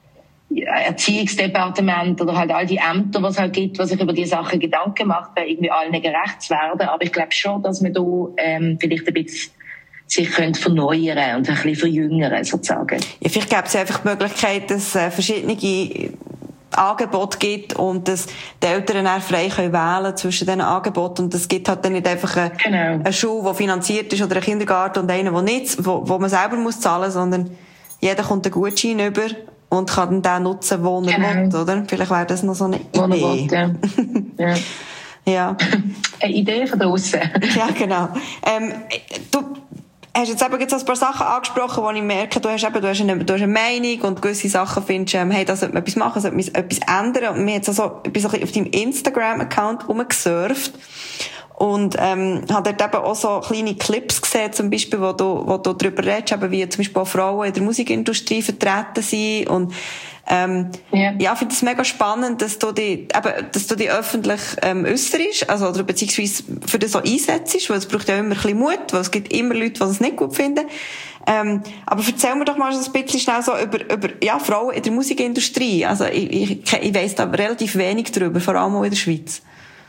Erziehungsdepartement oder halt all die Ämter, was es halt gibt, was sich über die Sachen Gedanken macht, bei irgendwie allen gerecht zu werden. Aber ich glaube schon, dass man da ähm, vielleicht ein bisschen sich könnte verneuern und ein bisschen verjüngern, sozusagen. Ja, vielleicht gäbe es einfach die Möglichkeit, dass es äh, verschiedene Angebote gibt und dass die Eltern dann frei können wählen zwischen diesen Angeboten. Und es gibt halt dann nicht einfach eine, genau. eine Schule, die finanziert ist oder einen Kindergarten und einen, der nicht, wo, wo man selber muss zahlen, sondern jeder kommt einen Gutschein über und kann dann den nutzen, wo er genau. will, oder? Vielleicht wäre das noch so eine Idee. Will, ja. ja. ja. Eine Idee von draussen. Ja, genau. Ähm, du hast jetzt eben jetzt ein paar Sachen angesprochen, wo ich merke, du hast eben, du hast eine, du hast eine Meinung und gewisse Sachen findest, ähm, hey, da sollte man etwas machen, sollte man etwas ändern. Und mir jetzt also ein bisschen auf deinem Instagram-Account rumgesurft. Und, ähm, hat dort eben auch so kleine Clips gesehen, zum Beispiel, wo du, wo du darüber redest, eben wie zum Beispiel auch Frauen in der Musikindustrie vertreten sind. Und, ähm, yeah. ja, ich finde es mega spannend, dass du die, eben, dass du die öffentlich, ähm, äusserst, also, oder beziehungsweise für das so einsetzt, weil es braucht ja immer ein bisschen Mut, weil es gibt immer Leute, die es nicht gut finden. Ähm, aber erzähl mir doch mal so ein bisschen schnell so über, über, ja, Frauen in der Musikindustrie. Also, ich, ich, ich weiss da relativ wenig drüber, vor allem auch in der Schweiz.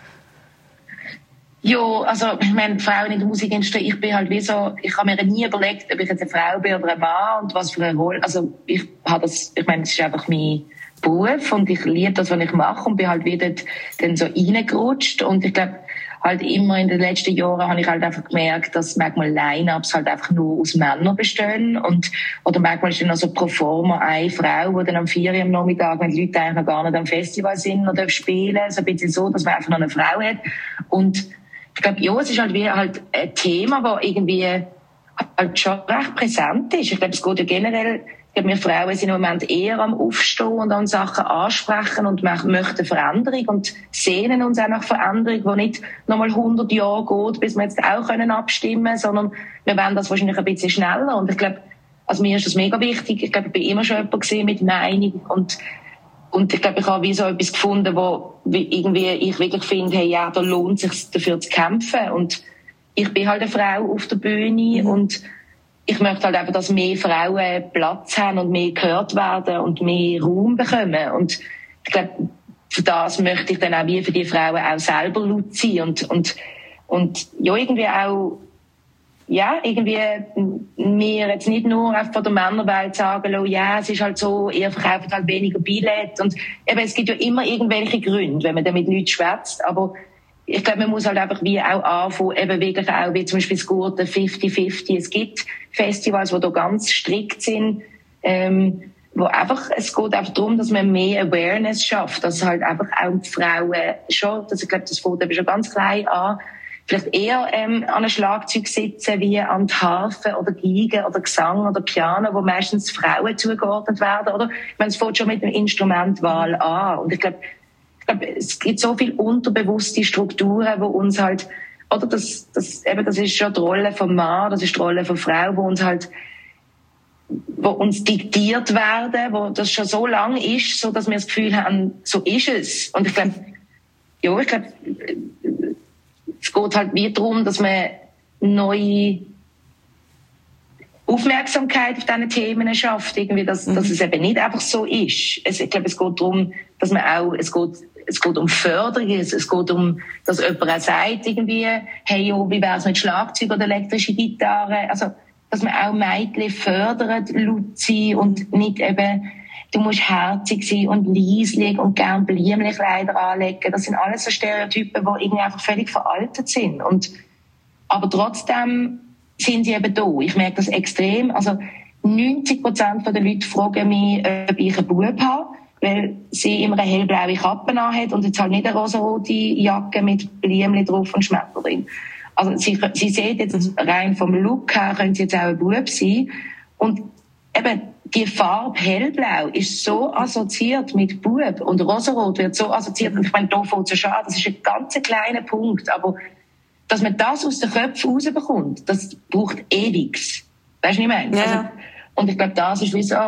Ja, also, ich meine, Frauen in der Musikindustrie, ich bin halt wie so, ich habe mir nie überlegt, ob ich jetzt eine Frau bin oder ein Mann und was für eine Rolle, also, ich habe das, ich meine, das ist einfach mein Beruf und ich liebe das, was ich mache und bin halt wieder dann so reingerutscht und ich glaube, halt immer in den letzten Jahren habe ich halt einfach gemerkt, dass manchmal Line-Ups halt einfach nur aus Männern bestehen und, oder manchmal ist dann noch so pro forma eine Frau, die dann am vier Uhr am Nachmittag, wenn die Leute eigentlich noch gar nicht am Festival sind oder spielen, so ein bisschen so, dass man einfach noch eine Frau hat und ich glaube, ja, es ist halt wie halt ein Thema, das irgendwie halt schon recht präsent ist. Ich glaube, es geht ja generell Ich glaube, wir Frauen sind im Moment eher am Aufstehen und an Sachen ansprechen und möchten Veränderung und sehnen uns auch nach Veränderung, die nicht nochmal hundert Jahre geht, bis wir jetzt auch können abstimmen, sondern wir wollen das wahrscheinlich ein bisschen schneller. Und ich glaube, also mir ist das mega wichtig. Ich glaube, ich bin immer schon jemand gesehen mit Meinung und und ich glaube, ich habe wie so etwas gefunden, wo irgendwie ich wirklich finde, hey, ja, da lohnt es sich dafür zu kämpfen. Und ich bin halt eine Frau auf der Bühne mhm. und ich möchte halt einfach, dass mehr Frauen Platz haben und mehr gehört werden und mehr Raum bekommen. Und ich glaube, für das möchte ich dann auch wie für die Frauen auch selber laut sein und, und, und ja, irgendwie auch, ja, irgendwie mir jetzt nicht nur von der Männerwelt sagen, oh, ja, es ist halt so, ihr verkauft halt weniger Billett. Und eben, es gibt ja immer irgendwelche Gründe, wenn man dann mit Leuten schwätzt. Aber ich glaube, man muss halt einfach wie auch anfangen, eben wirklich auch, wie zum Beispiel das gute fünfzig fünfzig. Es gibt Festivals, die da ganz strikt sind, ähm, wo einfach, es geht einfach darum, dass man mehr Awareness schafft, dass halt einfach auch die Frauen schon, das, ich glaube, das fängt eben schon ganz klein an, vielleicht eher ähm, an einem Schlagzeug sitzen wie an die Harfe oder Geige oder Gesang oder Piano, wo meistens Frauen zugeordnet werden, oder? Ich meine, es fängt schon mit der Instrumentwahl an. Und ich glaube, ich glaube, es gibt so viele unterbewusste Strukturen, wo uns halt, oder das, das, eben, das ist schon die Rolle vom Mann, das ist die Rolle von Frau, wo uns halt, wo uns diktiert werden, wo das schon so lang ist, so dass wir das Gefühl haben, so ist es. Und ich glaube, ja, ich glaube, es geht halt wie darum, dass man neue Aufmerksamkeit auf diese Themen schafft, irgendwie, dass, mhm. dass es eben nicht einfach so ist. Es, ich glaube, es geht darum, dass man auch, es geht, es geht um Förderung, es, es geht um, dass jemand auch sagt, irgendwie, hey, jo, wie wär's mit Schlagzeug oder elektrische Gitarre? Also, dass man auch Mädchen fördert, laut sein und nicht eben, du musst herzig sein und leislich und gern Blümchenkleider anlegen. Das sind alles so Stereotypen, die irgendwie einfach völlig veraltet sind. Und, aber trotzdem sind sie eben da. Ich merke das extrem. Also neunzig Prozent der Leute fragen mich, ob ich einen Bub habe, weil sie immer eine hellblaue Kappe anhat und jetzt halt nicht eine rosarote Jacke mit Blümchen drauf und Schmetterling drin. Also sie, sie sehen jetzt rein vom Look her, können sie jetzt auch ein Bub sein. Und eben die Farbe hellblau ist so assoziiert mit Bub und rosarot wird so assoziiert. Und ich meine, da fängt es schon an, das ist ein ganz kleiner Punkt, aber dass man das aus den Köpfen rausbekommt, das braucht ewig. Weißt du, was ich meine? Ja. Also, und ich glaube, das ist wie so,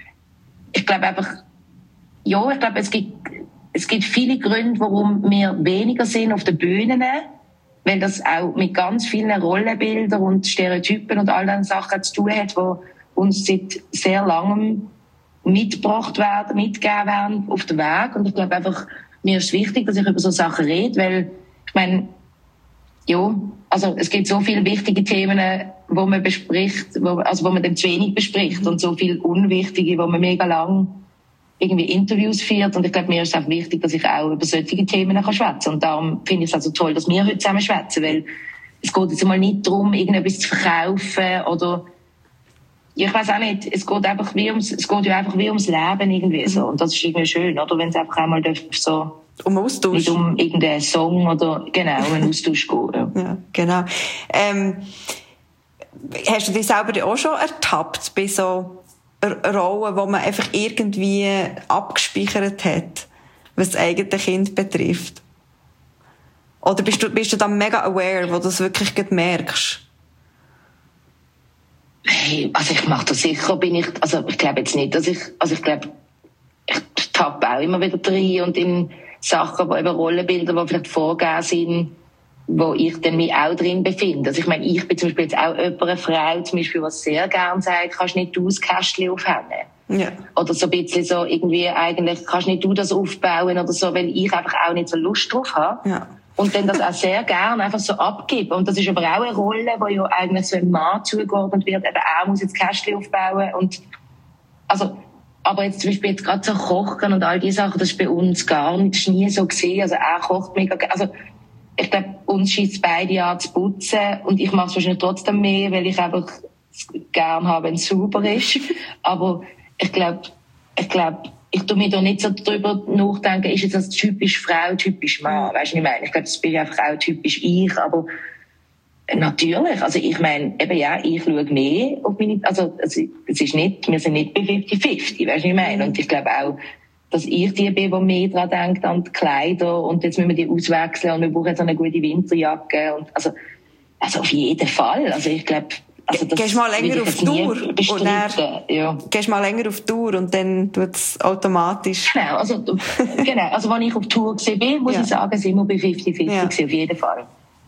ich glaube einfach, ja, ich glaube, es gibt, es gibt viele Gründe, warum wir weniger sind auf den Bühnen, weil das auch mit ganz vielen Rollenbildern und Stereotypen und all diesen Sachen zu tun hat, die uns seit sehr langem mitgebracht werden, mitgegeben werden auf den Weg. Und ich glaube einfach, mir ist es wichtig, dass ich über so Sachen rede, weil, ich meine, ja, also es gibt so viele wichtige Themen, wo man bespricht, wo, also wo man dann zu wenig bespricht und so viele unwichtige, wo man mega lang irgendwie Interviews führt. Und ich glaube, mir ist es auch wichtig, dass ich auch über solche Themen kann schwätzen. Und darum finde ich es also toll, dass wir heute zusammen schwätzen, weil es geht jetzt mal nicht darum, irgendetwas zu verkaufen oder, ja, ich weiß auch nicht, es geht einfach wie ums, es geht ja einfach wie ums Leben irgendwie so. Und das ist irgendwie schön, oder? Wenn es einfach einmal so, um Austausch. Nicht um irgendeinen Song oder, genau, um einen Austausch gehen. Ja, ja genau. Ähm, hast du dich selber auch schon ertappt bei so Rollen, wo man einfach irgendwie abgespeichert hat, was das eigene Kind betrifft? Oder bist du, bist du dann mega aware, wo du das wirklich merkst? Hey, also ich mache das sicher, bin ich, also ich glaube jetzt nicht, dass ich, also ich glaube, ich tappe auch immer wieder rein und in Sachen, wo eben Rollenbilder, die vielleicht vorgegeben sind, wo ich dann mich auch drin befinde. Also ich meine, ich bin zum Beispiel jetzt auch jemand, eine Frau, zum Beispiel, die sehr gern sagt, kannst nicht du das Kästchen aufhängen. Ja. Oder so ein bisschen so irgendwie eigentlich, kannst nicht du das aufbauen oder so, weil ich einfach auch nicht so Lust drauf habe. Ja. Und dann das auch sehr gern einfach so abgeben. Und das ist aber auch eine Rolle, die ja eigentlich so einem Mann zugeordnet wird, eben auch muss jetzt Kästchen aufbauen und, also, aber jetzt zum Beispiel jetzt gerade so Kochen und all diese Sachen, das ist bei uns gar nicht, das ist nie so gesehen. Also er kocht mega, also ich glaube, uns scheisst beide an zu putzen und ich mache es wahrscheinlich trotzdem mehr, weil ich einfach gern habe, wenn es sauber ist. Aber ich glaube, ich glaube, ich tue mir da nicht so drüber nachdenken, ist jetzt das typisch Frau, typisch Mann, weißt du, was ich meine? Ich glaube, das bin einfach auch typisch ich, aber Natürlich, also ich meine, eben ja, ich schaue mehr auf meine, also es ist nicht, wir sind nicht bei fifty fifty, weißt du, was ich meine? Und ich glaube auch, dass ich die bin, die mehr daran denkt, an die Kleider, und jetzt müssen wir die auswechseln und wir brauchen jetzt eine gute Winterjacke, und also, also auf jeden Fall, also ich glaube, also das gehst mal länger auf Tour und dann, ja. gehst mal länger auf Tour und dann tut es automatisch. Genau, also, genau, also wenn ich auf Tour gesehen bin, muss ja. ich sagen, sind wir bei fifty fifty ja. auf jeden Fall.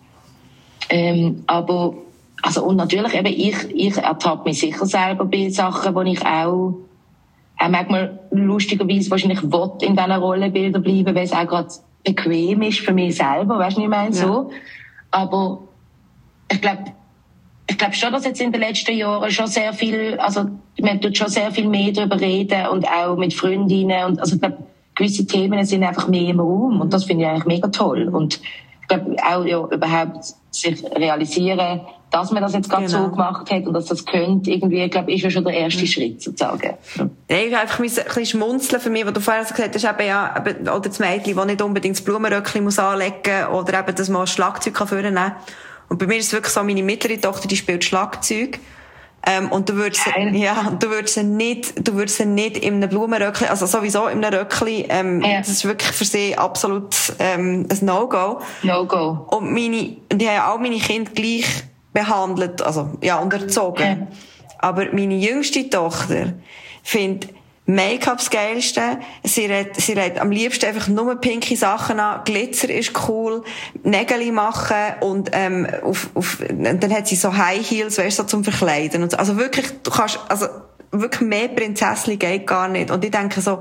Ähm, aber, also, und natürlich eben, ich, ich ertappe mich sicher selber bei Sachen, wo ich auch, auch manchmal lustigerweise wahrscheinlich will in diesen Rollenbildern bleiben, weil es auch gerade bequem ist für mich selber, weißt du, was ich meine, ja. so. Aber, ich glaube, ich glaube schon, dass jetzt in den letzten Jahren schon sehr viel, also, man tut schon sehr viel mehr darüber reden und auch mit Freundinnen und, also, ich glaube, gewisse Themen sind einfach mehr im Raum und das finde ich eigentlich mega toll. Und ich glaube auch, ja, überhaupt sich realisieren, dass man das jetzt gerade genau. so gemacht hat und dass das könnte, irgendwie, ich glaube, ist ja schon der erste mhm. Schritt, sozusagen. Ja, ich einfach ein bisschen schmunzeln für mich, was du vorher gesagt hast, eben, ja, eben, oder das Mädchen, das nicht unbedingt das Blumenröckchen muss anlegen oder eben, dass man ein Schlagzeug vornehmen kann. Und bei mir ist es wirklich so, meine mittlere Tochter, die spielt Schlagzeug. Ähm, und du würdest, sie, ja, du würdest sie nicht, du würdest sie nicht in einem Blumenröckchen, also sowieso in einem Röckchen, ähm, ja. das ist wirklich für sie absolut, ähm, ein No-Go. No-Go. Und meine, die haben auch meine Kinder gleich behandelt, also, ja, und erzogen. Ja. Aber meine jüngste Tochter findet Make-up das Geilste. Sie redet, sie redet am liebsten einfach nur pinke Sachen an. Glitzer ist cool. Nägel machen und, ähm, auf, auf, dann hat sie so High Heels, weißt du, so zum Verkleiden. Und so. Also wirklich, du kannst, also, wirklich mehr Prinzessin geht gar nicht. Und ich denke so,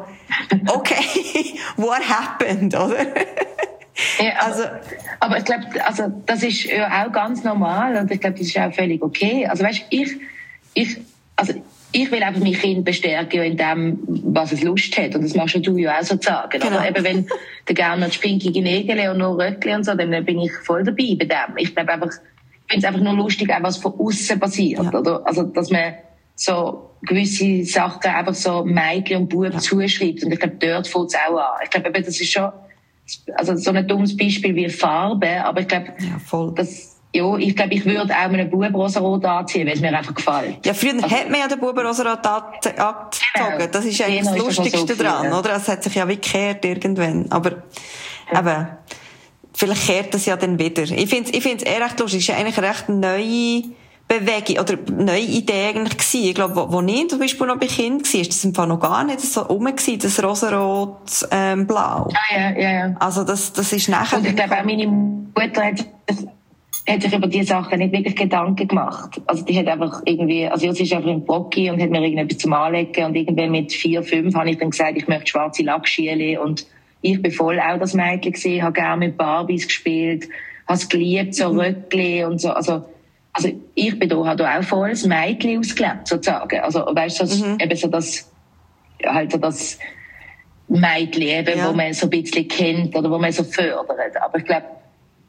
okay, what happened, oder? Ja, aber, also, aber ich glaube, also, das ist ja auch ganz normal und ich glaube, das ist auch völlig okay. Also, weißt du, ich, ich, also, ich will einfach mein Kind bestärken in dem, was es Lust hat. Und das machst du ja auch sozusagen. Genau. Oder eben, wenn du gerne noch spinkige Nägel und noch Röckchen und so, dann bin ich voll dabei bei dem. Ich glaube einfach, ich finde es einfach nur lustig, auch was von außen passiert. Ja. Oder? Also, dass man so gewisse Sachen einfach so Mädchen und Buben ja. zuschreibt. Und ich glaube, dort fängt es auch an. Ich glaube eben, das ist schon, also so ein dummes Beispiel wie Farbe, aber ich glaube, ja, voll. das, ja, ich glaube, ich würde auch einen Buben rosarot anziehen, weil es mir einfach gefällt. Ja, früher also, hat man ja den Buben rosarot angezogen. Genau. Das ist eigentlich das Lustigste so dran, oder? Es hat sich ja wie gekehrt irgendwann. Aber, ja. eben, vielleicht kehrt das ja dann wieder. Ich finde es ich find's eher recht lustig. Es ist ja eigentlich eine recht neue Bewegung, oder neue Idee eigentlich gewesen. Ich glaube, wo, wo ich zum Beispiel noch bei Kind war, ist das im Fall noch gar nicht so rum gewesen, das rosarot, ähm, blau. Ah, ja, ja, ja. Also, das, das ist nachher... Und ich glaube auch meine Mutter hat hat sich über diese Sachen nicht wirklich Gedanken gemacht. Also die hat einfach irgendwie, also sie ist einfach im Brocki und hat mir irgendetwas zum Anlegen und irgendwann mit vier, fünf habe ich dann gesagt, ich möchte schwarze Lackschiele und ich bin voll auch das Mädchen gewesen, habe gerne mit Barbies gespielt, habe es geliebt, so mhm. Röckli und so, also, also ich bin da, habe da auch voll das Mädchen ausgelebt, sozusagen. Also, weißt du, so, mhm. eben so das, halt so das Mädchen eben, ja. wo man so ein bisschen kennt oder wo man so fördert. Aber ich glaube,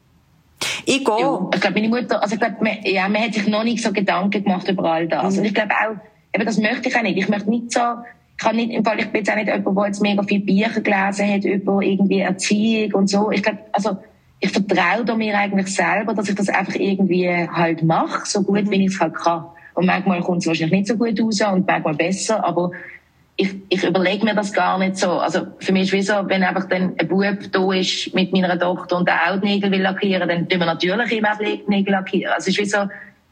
Ich gehe. Ja, ich glaube, meine Mutter, also ich glaube, man, ja, man hat sich noch nicht so Gedanken gemacht über all das. Mhm. Und ich glaube auch, eben, das möchte ich auch nicht. Ich möchte nicht so, ich kann nicht, im Fall, ich bin jetzt auch nicht jemand, der jetzt mega viele Bücher gelesen hat über irgendwie Erziehung und so. Ich glaube, also, ich vertraue da mir eigentlich selber, dass ich das einfach irgendwie halt mache, so gut, mhm. wie ich es halt kann. Und manchmal kommt es wahrscheinlich nicht so gut raus und manchmal besser, aber ich, ich überlege mir das gar nicht so. Also für mich ist es wie so, wenn einfach dann ein Bub da ist mit meiner Tochter und der auch die Nägel will lackieren, dann tun wir natürlich immer die Nägel lackieren. Also es ist wie so,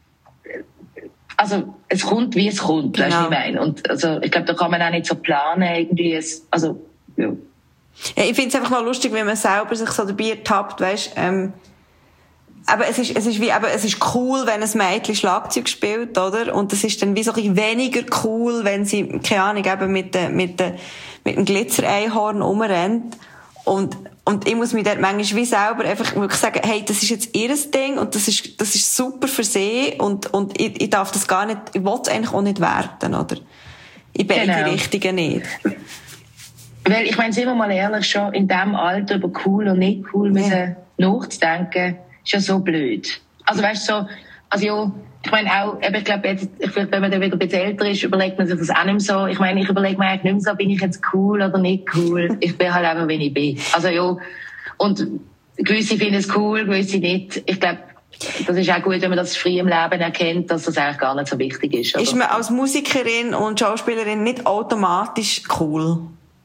also es kommt, wie es kommt, genau. Weißt du, wie ich meine. Und also ich glaube, da kann man auch nicht so planen irgendwie. Es, also, ja. Ja, ich finde es einfach mal lustig, wenn man selber sich so dabei ertappt, weißt, ähm, aber es ist, es ist wie, aber es ist cool, wenn ein Mädchen Schlagzeug spielt, oder? Und es ist dann wie so ein bisschen weniger cool, wenn sie, keine Ahnung, eben mit der, mit der, mit dem Glitzer-Einhorn rumrennt. Und, und ich muss mir dort manchmal wie selber einfach wirklich sagen, hey, das ist jetzt ihr Ding und das ist, das ist super für sie und, und ich, ich darf das gar nicht, ich will es eigentlich auch nicht werten, oder? Ich bin genau. Die Richtige nicht. Weil, ich meine, sind wir mal ehrlich, schon in diesem Alter über cool und nicht cool müssen ja. nachzudenken, ist ja so blöd. Also weißt du, so, also ja, ich meine auch, eben, ich glaube jetzt, wenn man dann wieder ein bisschen älter ist, überlegt man sich das auch nicht mehr so. Ich meine, ich überlege mir eigentlich nicht mehr so, bin ich jetzt cool oder nicht cool. Ich bin halt einfach, wenn ich bin. Also ja, und gewisse finden es cool, gewisse nicht. Ich glaube, das ist auch gut, wenn man das früh im Leben erkennt, dass das eigentlich gar nicht so wichtig ist. Oder? Ist man als Musikerin und Schauspielerin nicht automatisch cool?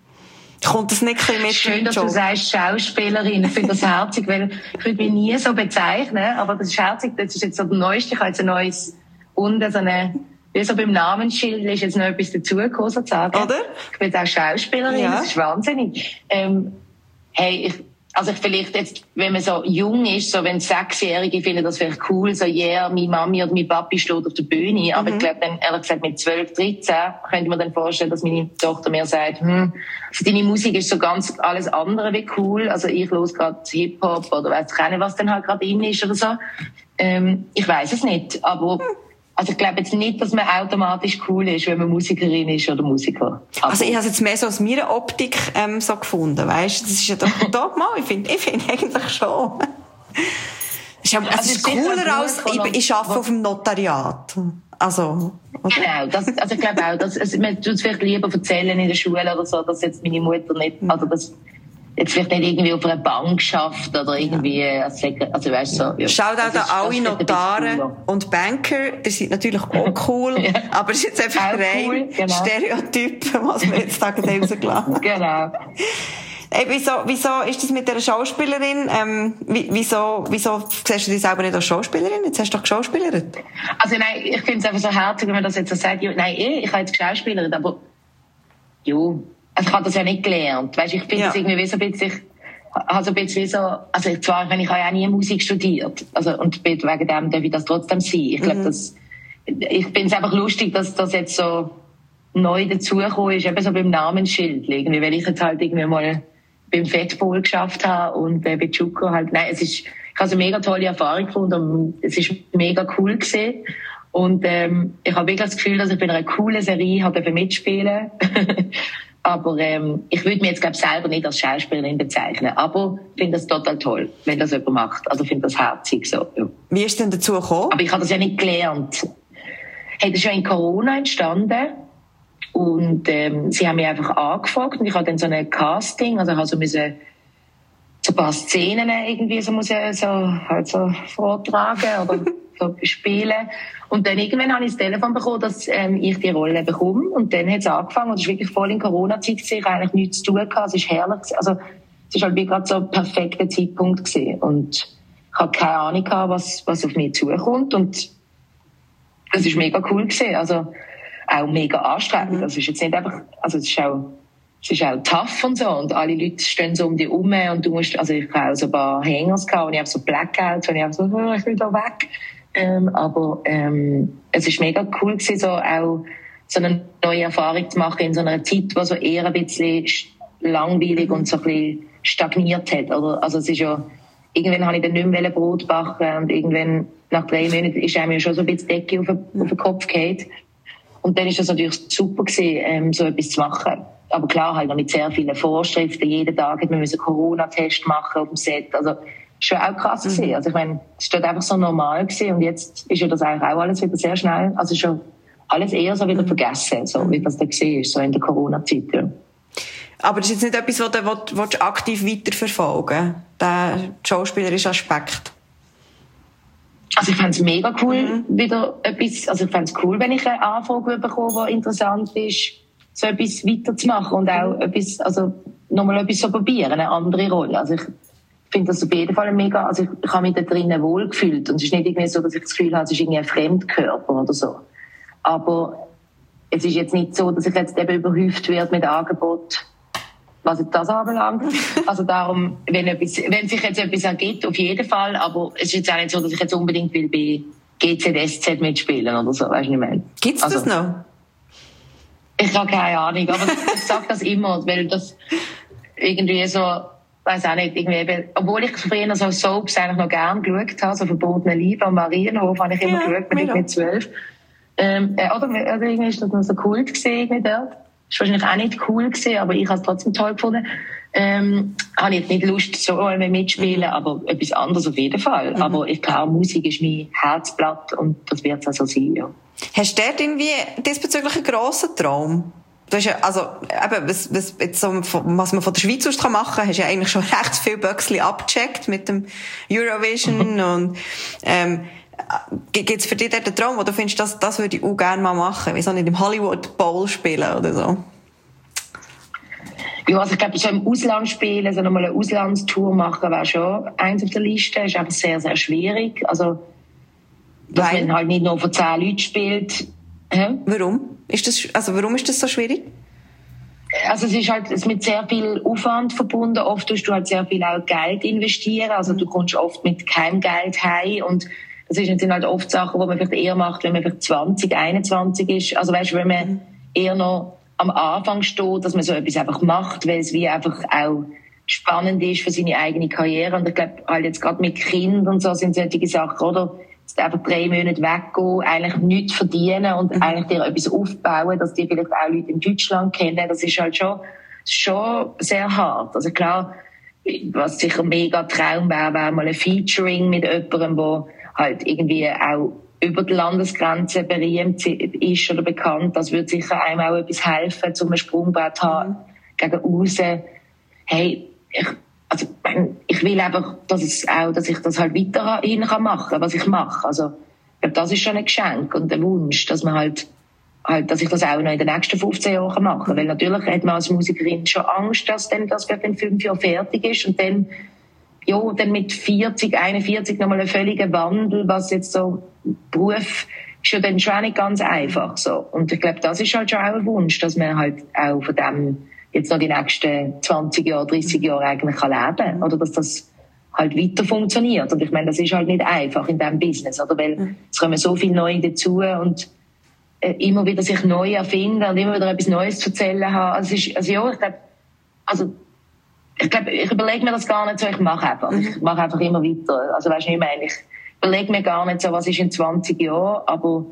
Kommt das nicht ein bisschen mit? Schön, dass Job? Du sagst Schauspielerin. Ich finde das herzig, weil ich würde mich nie so bezeichnen, aber das ist herzig. Das ist jetzt so das Neueste. Ich habe jetzt ein neues, unten so eine, wie so beim Namensschild ist jetzt noch etwas dazugekommen, sozusagen. Oder? Ich bin jetzt auch Schauspielerin. Ja. Das ist wahnsinnig. Ähm, hey, ich, also ich vielleicht jetzt, wenn man so jung ist, so wenn Sechsjährige finden das vielleicht cool, so yeah, meine Mami oder mein Papi steht auf der Bühne. Mhm. Aber ich glaube dann, ehrlich gesagt, mit zwölf, dreizehn könnte man dann vorstellen, dass meine Tochter mir sagt, hm, also deine Musik ist so ganz alles andere wie cool. Also ich höre gerade Hip-Hop oder weiss ich auch nicht, was dann halt gerade in ist oder so. Ähm, ich weiss es nicht, aber also ich glaube jetzt nicht, dass man automatisch cool ist, wenn man Musikerin ist oder Musiker. Aber also ich habe es jetzt mehr so aus meiner Optik ähm, so gefunden, weißt? Das ist ja doch doch mal, ich finde, ich finde eigentlich schon. Es ist, ja, also es ist cooler als ich, ich arbeite auf dem Notariat. Also oder? Genau, das, also ich glaube auch, dass also, man tut es vielleicht lieber erzählen in der Schule oder so, dass jetzt meine Mutter nicht, also das jetzt vielleicht nicht irgendwie auf einer Bank schafft oder irgendwie, ja. also, also weißt du, so. Ja. Schaut auch da alle Notare und Banker, die sind natürlich auch cool, ja. aber es ist jetzt einfach rein cool, genau. Stereotyp, was wir jetzt da rausgelassen haben. Genau. Ey, wieso, wieso ist das mit der Schauspielerin, ähm, wieso, wieso siehst du dich selber nicht als Schauspielerin? Jetzt hast du doch geschauspielert. Also nein, ich finde es einfach so herzig, wenn man das jetzt so sagt, ja, nein, ich habe jetzt geschauspielert, aber, jo. Also ich habe das ja nicht gelernt. Weißt, ich finde ja. das irgendwie wie so ein bisschen, ich habe so ein bisschen wie so, also zwar, ich habe ja auch nie Musik studiert, also, und wegen dem darf ich das trotzdem sein. Ich glaube, mhm. das, ich finde es einfach lustig, dass das jetzt so neu dazugekommen ist, eben so beim Namensschild, irgendwie, weil ich jetzt halt irgendwie mal beim Fettbowl geschafft habe und äh, bei Chuko halt, nein, es ist, ich habe so eine mega tolle Erfahrung gefunden und es ist mega cool gewesen. Und, ähm, ich habe wirklich das Gefühl, dass ich bei einer coolen Serie habe mitspielen. Aber ähm, ich würde mich jetzt glaube selber nicht als Schauspielerin bezeichnen. Aber ich finde das total toll, wenn das jemand macht. Also ich finde das herzig so. Ja. Wie ist denn dazu gekommen? Aber ich habe das ja nicht gelernt. Hey, das ist ja in Corona entstanden. Und ähm, sie haben mich einfach angefragt und ich habe dann so ein Casting, also ich habe so, müssen, so ein paar Szenen irgendwie so, muss ich so, halt so vortragen oder so spielen. Und dann irgendwann habe ich das Telefon bekommen, dass ähm, ich die Rolle bekomme. Und dann hat es angefangen. Und es war wirklich voll in Corona-Zeit. Ich habe eigentlich nichts zu tun gehabt. Es war herrlich. Also, es war halt wie gerade so ein perfekter Zeitpunkt gewesen. Und ich hatte keine Ahnung gehabt, was, was auf mich zukommt. Und das war mega cool gewesen. Also, auch mega anstrengend. Mhm. Also, es ist jetzt nicht einfach, also, es ist auch, es ist auch tough und so. Und alle Leute stehen so um dich herum. Und du musst, also, ich habe auch so ein paar Hangers gehabt. Und ich habe so Blackouts. Und ich habe so, oh, ich will da weg. Ähm, aber ähm, es ist mega cool gewesen, so auch so eine neue Erfahrung zu machen in so einer Zeit, die so eher ein bisschen langweilig und so ein bisschen stagniert hat. Oder? Also es ist ja, irgendwann habe ich dann nicht mehr Brot backen und irgendwann nach drei Monaten ist einem ja schon so ein bisschen Decke auf den, auf den Kopf gefallen. Und dann ist das natürlich super gewesen, ähm, so etwas zu machen. Aber klar, halt noch mit sehr vielen Vorschriften. Jeden Tag hat man einen Corona-Test machen auf dem Set. Also schon auch krass gewesen. Mhm. Also ich meine, es ist dort einfach so normal gewesen und jetzt ist ja das eigentlich auch alles wieder sehr schnell, also schon alles eher so wieder vergessen, so wie das da gesehen ist, so in der Corona-Zeit, ja. Aber das ist jetzt nicht etwas, was du, was, was du aktiv weiterverfolgen, der schauspielerische Aspekt? Also ich fände es mega cool, mhm. wieder etwas, also ich fände es cool, wenn ich eine Anfrage bekomme, die interessant ist, so etwas weiterzumachen und auch mhm. etwas, also nochmal etwas so probieren, eine andere Rolle. Also ich Ich finde das auf jeden Fall mega, also ich, ich habe mich da drinnen wohlgefühlt und es ist nicht irgendwie so, dass ich das Gefühl habe, es ist irgendwie ein Fremdkörper oder so. Aber es ist jetzt nicht so, dass ich jetzt eben überhäuft werde mit Angebot, was jetzt das anbelangt. Also darum, wenn, etwas, wenn sich jetzt etwas ergibt, auf jeden Fall, aber es ist jetzt auch nicht so, dass ich jetzt unbedingt will bei G Z S Z mitspielen oder so, weißt du, was ich meine? Gibt's also, das noch? Ich habe keine Ahnung, aber ich sage das immer, weil das irgendwie so, weiß auch nicht, irgendwie, obwohl ich früher so Soaps eigentlich noch gern geschaut habe, so Verbotene Liebe am Marienhof, habe ich immer ja, geschaut, mit irgendwie zwölf. Ähm, oder, oder irgendwie ist das noch so cool gewesen, irgendwie dort. Ist wahrscheinlich auch nicht cool gewesen, aber ich habe es trotzdem toll gefunden. Ähm, habe ich jetzt nicht Lust, so mehr mitspielen, aber etwas anderes auf jeden Fall. Mhm. Aber ich glaube, Musik ist mein Herzblatt und das wird es auch so sein, ja. Hast du dort irgendwie diesbezüglich einen grossen Traum? du hast ja, also, eben, was, was, jetzt so, was man von der Schweiz aus machen kann, hast ja eigentlich schon recht viel Böckchen abgecheckt mit dem Eurovision und, ähm, gibt's für dich dort einen Traum, wo du findest, das, das würde ich auch gerne mal machen? Wieso nicht im Hollywood Bowl spielen oder so? Ja, also ich glaube, so im Ausland spielen, also nochmal eine Auslandstour machen, wäre schon eins auf der Liste. Ist einfach sehr, sehr schwierig. Also, dass Weil? man halt nicht nur von zehn Leuten spielt. Hä? Warum? Ist das, also warum ist das so schwierig? Also es ist halt es ist mit sehr viel Aufwand verbunden. Oft tust du halt sehr viel auch Geld investieren. Also du kommst oft mit keinem Geld heim und das sind halt oft Sachen, die man vielleicht eher macht, wenn man vielleicht zwanzig, einundzwanzig ist. Also weißt du, wenn man eher noch am Anfang steht, dass man so etwas einfach macht, weil es wie einfach auch spannend ist für seine eigene Karriere. Und ich glaube, halt jetzt gerade mit Kindern und so sind solche Sachen, oder? Jetzt einfach drei Monate weggehen, eigentlich nichts verdienen und mhm. eigentlich dir etwas aufbauen, dass die vielleicht auch Leute in Deutschland kennen. Das ist halt schon, schon sehr hart. Also klar, was sicher mega Traum wäre, wäre mal ein Featuring mit jemandem, der halt irgendwie auch über die Landesgrenze berühmt ist oder bekannt. Das würde sicher einem auch etwas helfen, zum Sprungbrett zu haben, gegen aussen. Hey, ich, also, ich will einfach, dass es auch, dass ich das halt weiterhin machen kann, was ich mache. Also, ich glaube, das ist schon ein Geschenk und ein Wunsch, dass man halt, halt, dass ich das auch noch in den nächsten fünfzehn Jahren machen kann. Weil natürlich hat man als Musikerin schon Angst, dass dann das vielleicht in fünf Jahren fertig ist und dann, ja, dann mit vierzig, einundvierzig nochmal ein völliger Wandel, was jetzt so Beruf ist ja dann schon nicht ganz einfach, so. Und ich glaube, das ist halt schon auch ein Wunsch, dass man halt auch von dem jetzt noch die nächsten zwanzig Jahre, dreißig Jahre eigentlich kann leben. Oder dass das halt weiter funktioniert. Und ich meine, das ist halt nicht einfach in diesem Business, oder? Weil es kommen so viele Neue dazu und äh, immer wieder sich neu erfinden und immer wieder etwas Neues zu erzählen haben. Also, es ist, also ja, ich glaube, also, ich glaube, ich überlege mir das gar nicht so, ich mache einfach. Ich mache einfach immer weiter. Also weißt du, ich meine, ich überlege mir gar nicht so, was ist in zwanzig Jahren, aber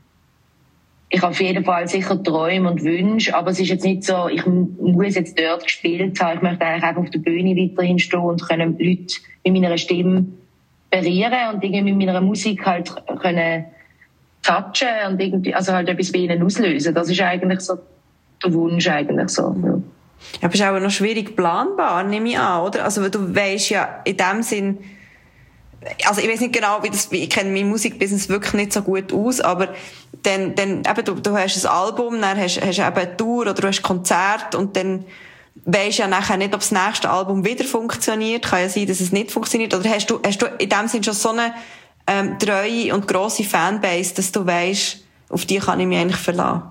ich habe auf jeden Fall sicher Träume und Wünsche, aber es ist jetzt nicht so, ich muss jetzt dort gespielt haben. Ich möchte eigentlich auch auf der Bühne weiterhin stehen und können Leute mit meiner Stimme berühren und irgendwie mit meiner Musik halt können touchen und irgendwie, also halt etwas bei ihnen auslösen. Das ist eigentlich so der Wunsch eigentlich so, ja. Ja, aber es ist auch noch schwierig planbar, nehme ich an, oder? Also, du weisst ja in dem Sinn, also ich weiß nicht genau, wie das, ich kenne mein Musikbusiness wirklich nicht so gut aus, aber dann, dann eben, du, du hast ein Album, dann hast, hast eben eine Tour oder du hast Konzert und dann weisst ja nachher nicht, ob das nächste Album wieder funktioniert. Kann ja sein, dass es nicht funktioniert. Oder hast du, hast du in dem Sinn schon so eine ähm, treue und grosse Fanbase, dass du weisst, auf die kann ich mich eigentlich verlassen?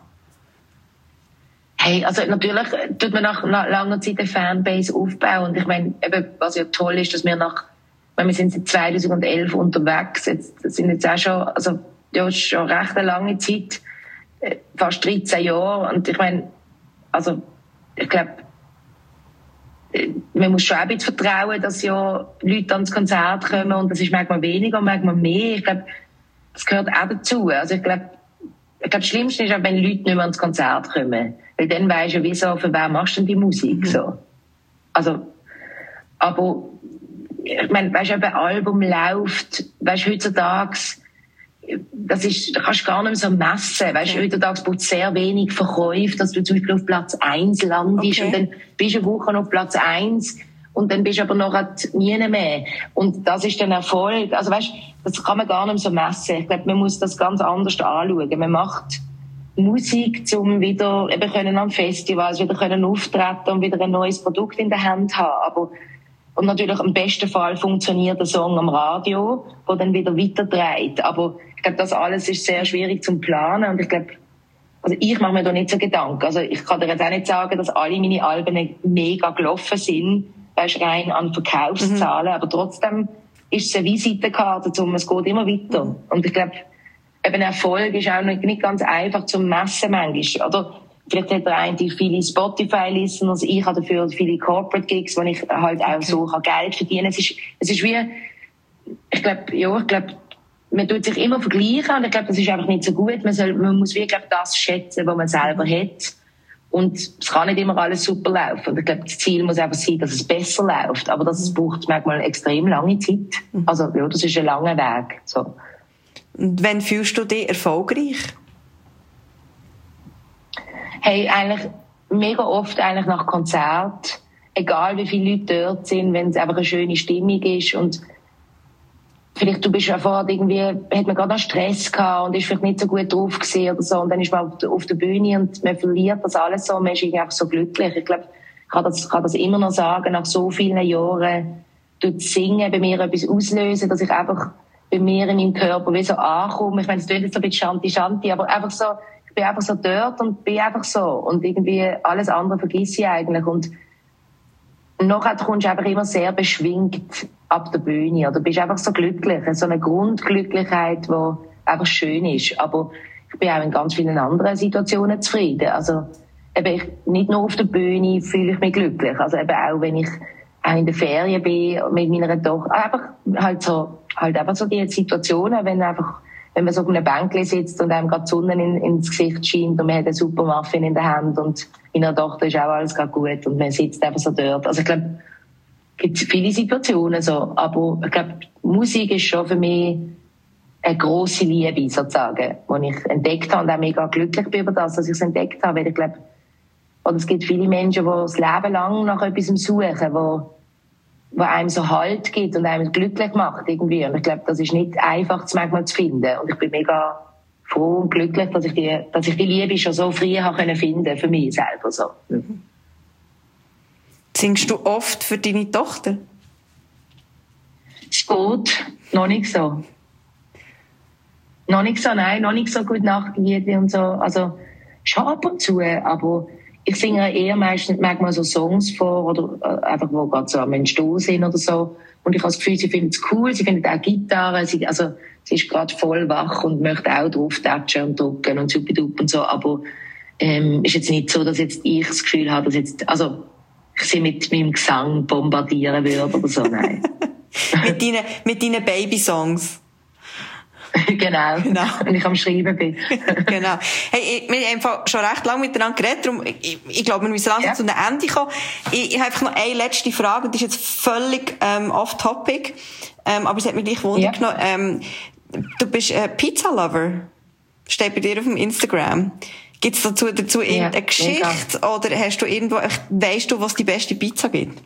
Hey, also natürlich tut man nach, nach langer Zeit eine Fanbase aufbauen. Und ich meine, eben, was ja toll ist, dass wir nach, wenn wir sind seit zweitausendelf unterwegs, jetzt sind jetzt auch schon, also ja, schon recht eine lange Zeit, fast dreizehn Jahre. Und ich meine, also ich glaube, man muss schon auch ein bisschen vertrauen, dass ja Leute ans Konzert kommen und das ist manchmal weniger, manchmal mehr. Ich glaube, das gehört auch dazu. Also ich glaube, ich glaube, das Schlimmste ist auch, wenn Leute nicht mehr ans Konzert kommen. Weil dann weisst du ja, wieso, für wen machst du denn die Musik, mhm. so. Also, aber, ich meine, weisst du, ob ein Album läuft, weisst du, heutzutage, das ist, da kannst du gar nicht mehr so messen. Weisst du, okay. Heutzutage braucht es sehr wenig Verkäufe, dass du zum Beispiel auf Platz eins landest okay. und dann bist du eine Woche auf Platz eins und dann bist du aber noch nie mehr. Und das ist dann Erfolg. Also weisst du, das kann man gar nicht mehr so messen. Ich glaube, man muss das ganz anders anschauen. Man macht Musik, um wieder eben können am Festivals wieder können auftreten und wieder ein neues Produkt in der Hand haben. Aber und natürlich im besten Fall funktioniert der Song am Radio, der dann wieder weiterdreht. Aber ich glaube, das alles ist sehr schwierig zum Planen und ich glaube, also ich mache mir da nicht so Gedanken. Also ich kann dir jetzt auch nicht sagen, dass alle meine Alben mega gelaufen sind, weißt, rein an Verkaufszahlen, mhm. aber trotzdem ist es eine Visitenkarte, um es geht immer weiter. Mhm. Und ich glaube, eben Erfolg ist auch nicht, nicht ganz einfach zum Messen manchmal, oder? Vielleicht hat der eine viele Spotify-Listeners, ich habe dafür viele Corporate-Gigs, wo ich halt auch okay. so kann Geld verdienen. Es ist, es ist wie, ich glaube, ja, ich glaube, man tut sich immer vergleichen und ich glaube, das ist einfach nicht so gut. Man soll, man muss wirklich das schätzen, was man selber hat. Und es kann nicht immer alles super laufen. Und ich glaube, das Ziel muss einfach sein, dass es besser läuft. Aber das braucht manchmal extrem lange Zeit. Also, ja, das ist ein langer Weg, so. Und wann fühlst du dich erfolgreich? Hey, eigentlich mega oft eigentlich nach Konzert, egal wie viele Leute dort sind, wenn es einfach eine schöne Stimmung ist und vielleicht du bist ja vorher irgendwie, hat man gerade noch Stress gehabt und ist vielleicht nicht so gut drauf gewesen oder so und dann ist man auf der, auf der Bühne und man verliert das alles so und man ist irgendwie einfach so glücklich. Ich glaube, ich kann das, kann das immer noch sagen, nach so vielen Jahren tut Singen bei mir etwas auslösen, dass ich einfach bei mir in meinem Körper wie so ankomme. Ich meine, es klingt jetzt so ein bisschen Shanti-Shanti, aber einfach so, ich bin einfach so dort und bin einfach so und irgendwie alles andere vergesse ich eigentlich und nachher kommst du einfach immer sehr beschwingt ab der Bühne oder bist einfach so glücklich, so eine Grundglücklichkeit, die einfach schön ist, aber ich bin auch in ganz vielen anderen Situationen zufrieden, also eben ich, nicht nur auf der Bühne fühle ich mich glücklich, also eben auch wenn ich auch in der Ferien bin mit meiner Tochter, einfach halt so, halt einfach so die Situationen, wenn einfach, wenn man so auf einem Bänkchen sitzt und einem gerade die Sonne in, ins Gesicht scheint und man hat einen super Muffin in der Hand und meiner Tochter ist auch alles gerade gut und man sitzt einfach so dort. Also ich glaube, es gibt viele Situationen so, aber ich glaube, Musik ist schon für mich eine grosse Liebe sozusagen, die ich entdeckt habe und auch mega glücklich bin über das, dass ich es entdeckt habe, weil ich glaube, oder es gibt viele Menschen, die das Leben lang nach etwas suchen, wo wo einem so Halt gibt und einem glücklich macht irgendwie. Und ich glaube, das ist nicht einfach, das manchmal zu finden. Und ich bin mega froh und glücklich, dass ich die, dass ich die Liebe schon so früh habe können finden, für mich selber so. Mhm. Singst du oft für deine Tochter? Es geht noch nicht so. Noch nicht so, nein, noch nicht so gut Nachtlieder und so. Also, schon ab und zu, aber ich singe eher meistens manchmal so Songs vor oder äh, einfach, wo gerade so am Entstehen sind oder so. Und ich habe das Gefühl, sie findet es cool, sie findet auch Gitarre, sie, also sie ist gerade voll wach und möchte auch drauf touchen und drücken und supidup und so. Aber ähm, ist jetzt nicht so, dass jetzt ich das Gefühl habe, dass jetzt, also ich sie mit meinem Gesang bombardieren würde oder so, nein. mit deinen, mit deinen Baby-Songs. Genau. genau. Und ich am Schreiben bin. Genau. Hey, wir haben einfach schon recht lange miteinander geredet, darum, ich, ich glaube, wir müssen langsam ja. zu einem Ende kommen. Ich, ich habe einfach noch eine letzte Frage, die ist jetzt völlig ähm, off-topic, ähm, aber es hat mich gleich Wunder ja. genommen. Ähm, du bist äh, Pizza-Lover, steht bei dir auf dem Instagram. Gibt es dazu, dazu ja, irgendeine Geschichte mega. Oder hast du irgendwo, weißt du, was die beste Pizza gibt?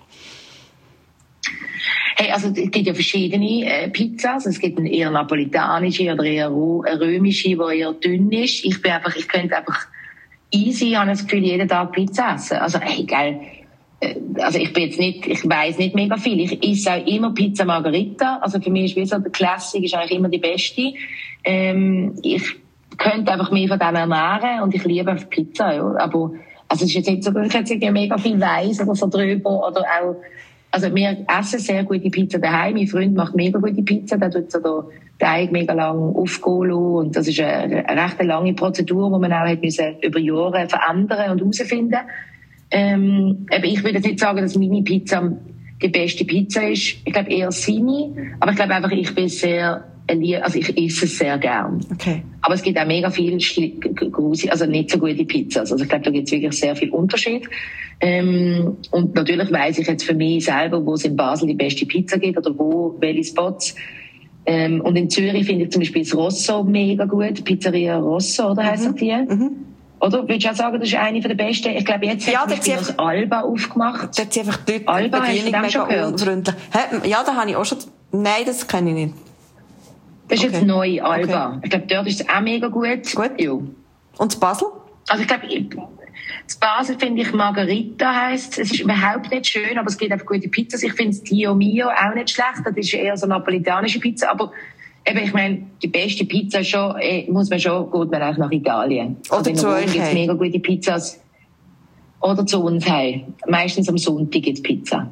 Hey, also es gibt ja verschiedene äh, Pizzas. Es gibt eine eher napolitanische oder eher eine römische, die eher dünn ist. Ich bin einfach, ich könnte einfach easy, habe das Gefühl, jeden Tag Pizza essen. Also, hey, geil. Also ich bin jetzt nicht, ich weiss nicht mega viel. Ich esse auch immer Pizza Margherita. Also für mich ist wie so, der Classic ist eigentlich immer die beste. Ähm, ich könnte einfach mehr von dem ernähren und ich liebe einfach Pizza, ja. Aber, also es ist jetzt nicht so, ich hätte jetzt mega viel weiss oder so drüber oder auch, also wir essen sehr gute Pizza daheim. Mein Freund macht mega gute Pizza. Der tut so den Teig mega lang aufgehen und das ist eine, eine recht lange Prozedur, die man auch hat müssen über Jahre verändern und herausfinden. Ähm, aber ich würde jetzt nicht sagen, dass meine Pizza die beste Pizza ist. Ich glaube eher seine. Aber ich glaube einfach, ich bin sehr, also ich esse es sehr gern. Okay. Aber es gibt auch mega viel große, also nicht so gute Pizzas. Also ich glaube, da gibt es wirklich sehr viel Unterschied. Ähm, und natürlich weiss ich jetzt für mich selber, wo es in Basel die beste Pizza gibt oder wo, welche Spots. Ähm, und in Zürich finde ich zum Beispiel das Rosso mega gut. Pizzeria Rosso, oder heisst mhm. die? Mhm. Oder? Würdest du auch sagen, das ist eine der besten? Ich glaube, jetzt ja, hat sich das Alba aufgemacht. Da hat sie einfach die Alba, Bedienung mega unfreundlich. Ja, da habe ich auch schon... Nein, das kenne ich nicht. Das ist okay. Jetzt neu, Alba. Okay. Ich glaube, dort ist es auch mega gut. Gut. Ja. Und das Basel? Also ich glaube, das Basel finde ich Margherita heisst. Es ist überhaupt nicht schön, aber es gibt einfach gute Pizzas. Ich finde das Dio Mio auch nicht schlecht. Das ist eher so eine napolitanische Pizza. Aber eben, ich meine, die beste Pizza schon, eh, muss man schon, geht man auch nach Italien. Oder also zu euch gibt es mega gute Pizzas. Oder zu uns heim. Meistens am Sonntag gibt es Pizza.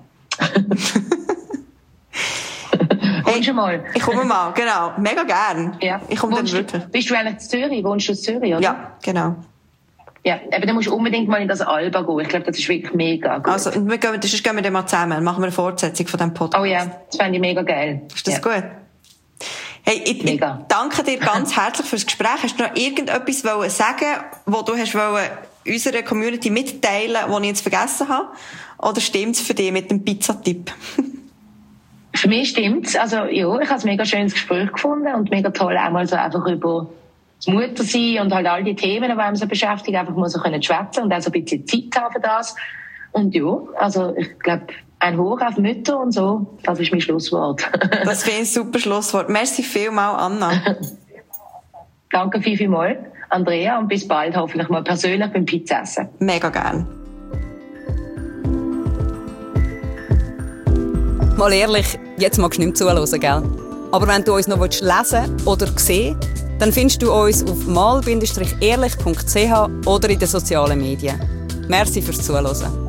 Hey, schon mal. Ich komme mal, genau. Mega gern. Ja. Ich komme dann wirklich. Du, bist du eigentlich in Zürich? Wohnst du in Zürich, oder? Ja, genau. Ja, aber dann musst du unbedingt mal in das Alba gehen. Ich glaube, das ist wirklich mega gut. Also, wir gehen, sonst gehen wir dann mal zusammen. Machen wir eine Fortsetzung von diesem Podcast. Oh ja, das fände ich mega geil. Ist das ja. gut? Hey, ich, ich danke dir ganz herzlich fürs Gespräch. Hast du noch irgendetwas wollen sagen, was du hast wollen unserer Community mitteilen, was ich jetzt vergessen habe? Oder stimmt es für dich mit dem Pizzatipp? Für mich stimmt's. Also, ja, ich habe ein mega schönes Gespräch gefunden und mega toll, auch mal so einfach über das Muttersein und halt all die Themen, die einem so beschäftigen, einfach mal so können schwätzen und auch so ein bisschen Zeit haben für das. Und ja, also ich glaube, ein Hoch auf Mütter und so, das ist mein Schlusswort. Das finde ich ein super Schlusswort. Merci vielmals, Anna. Danke viel, viel mal, Andrea, und bis bald, hoffentlich mal persönlich beim Pizza essen. Mega gern. Mal ehrlich, jetzt magst du nicht mehr zuhören, gell? Aber wenn du uns noch lesen oder sehen willst, dann findest du uns auf mal bindestrich ehrlich punkt c h oder in den sozialen Medien. Merci fürs Zuhören.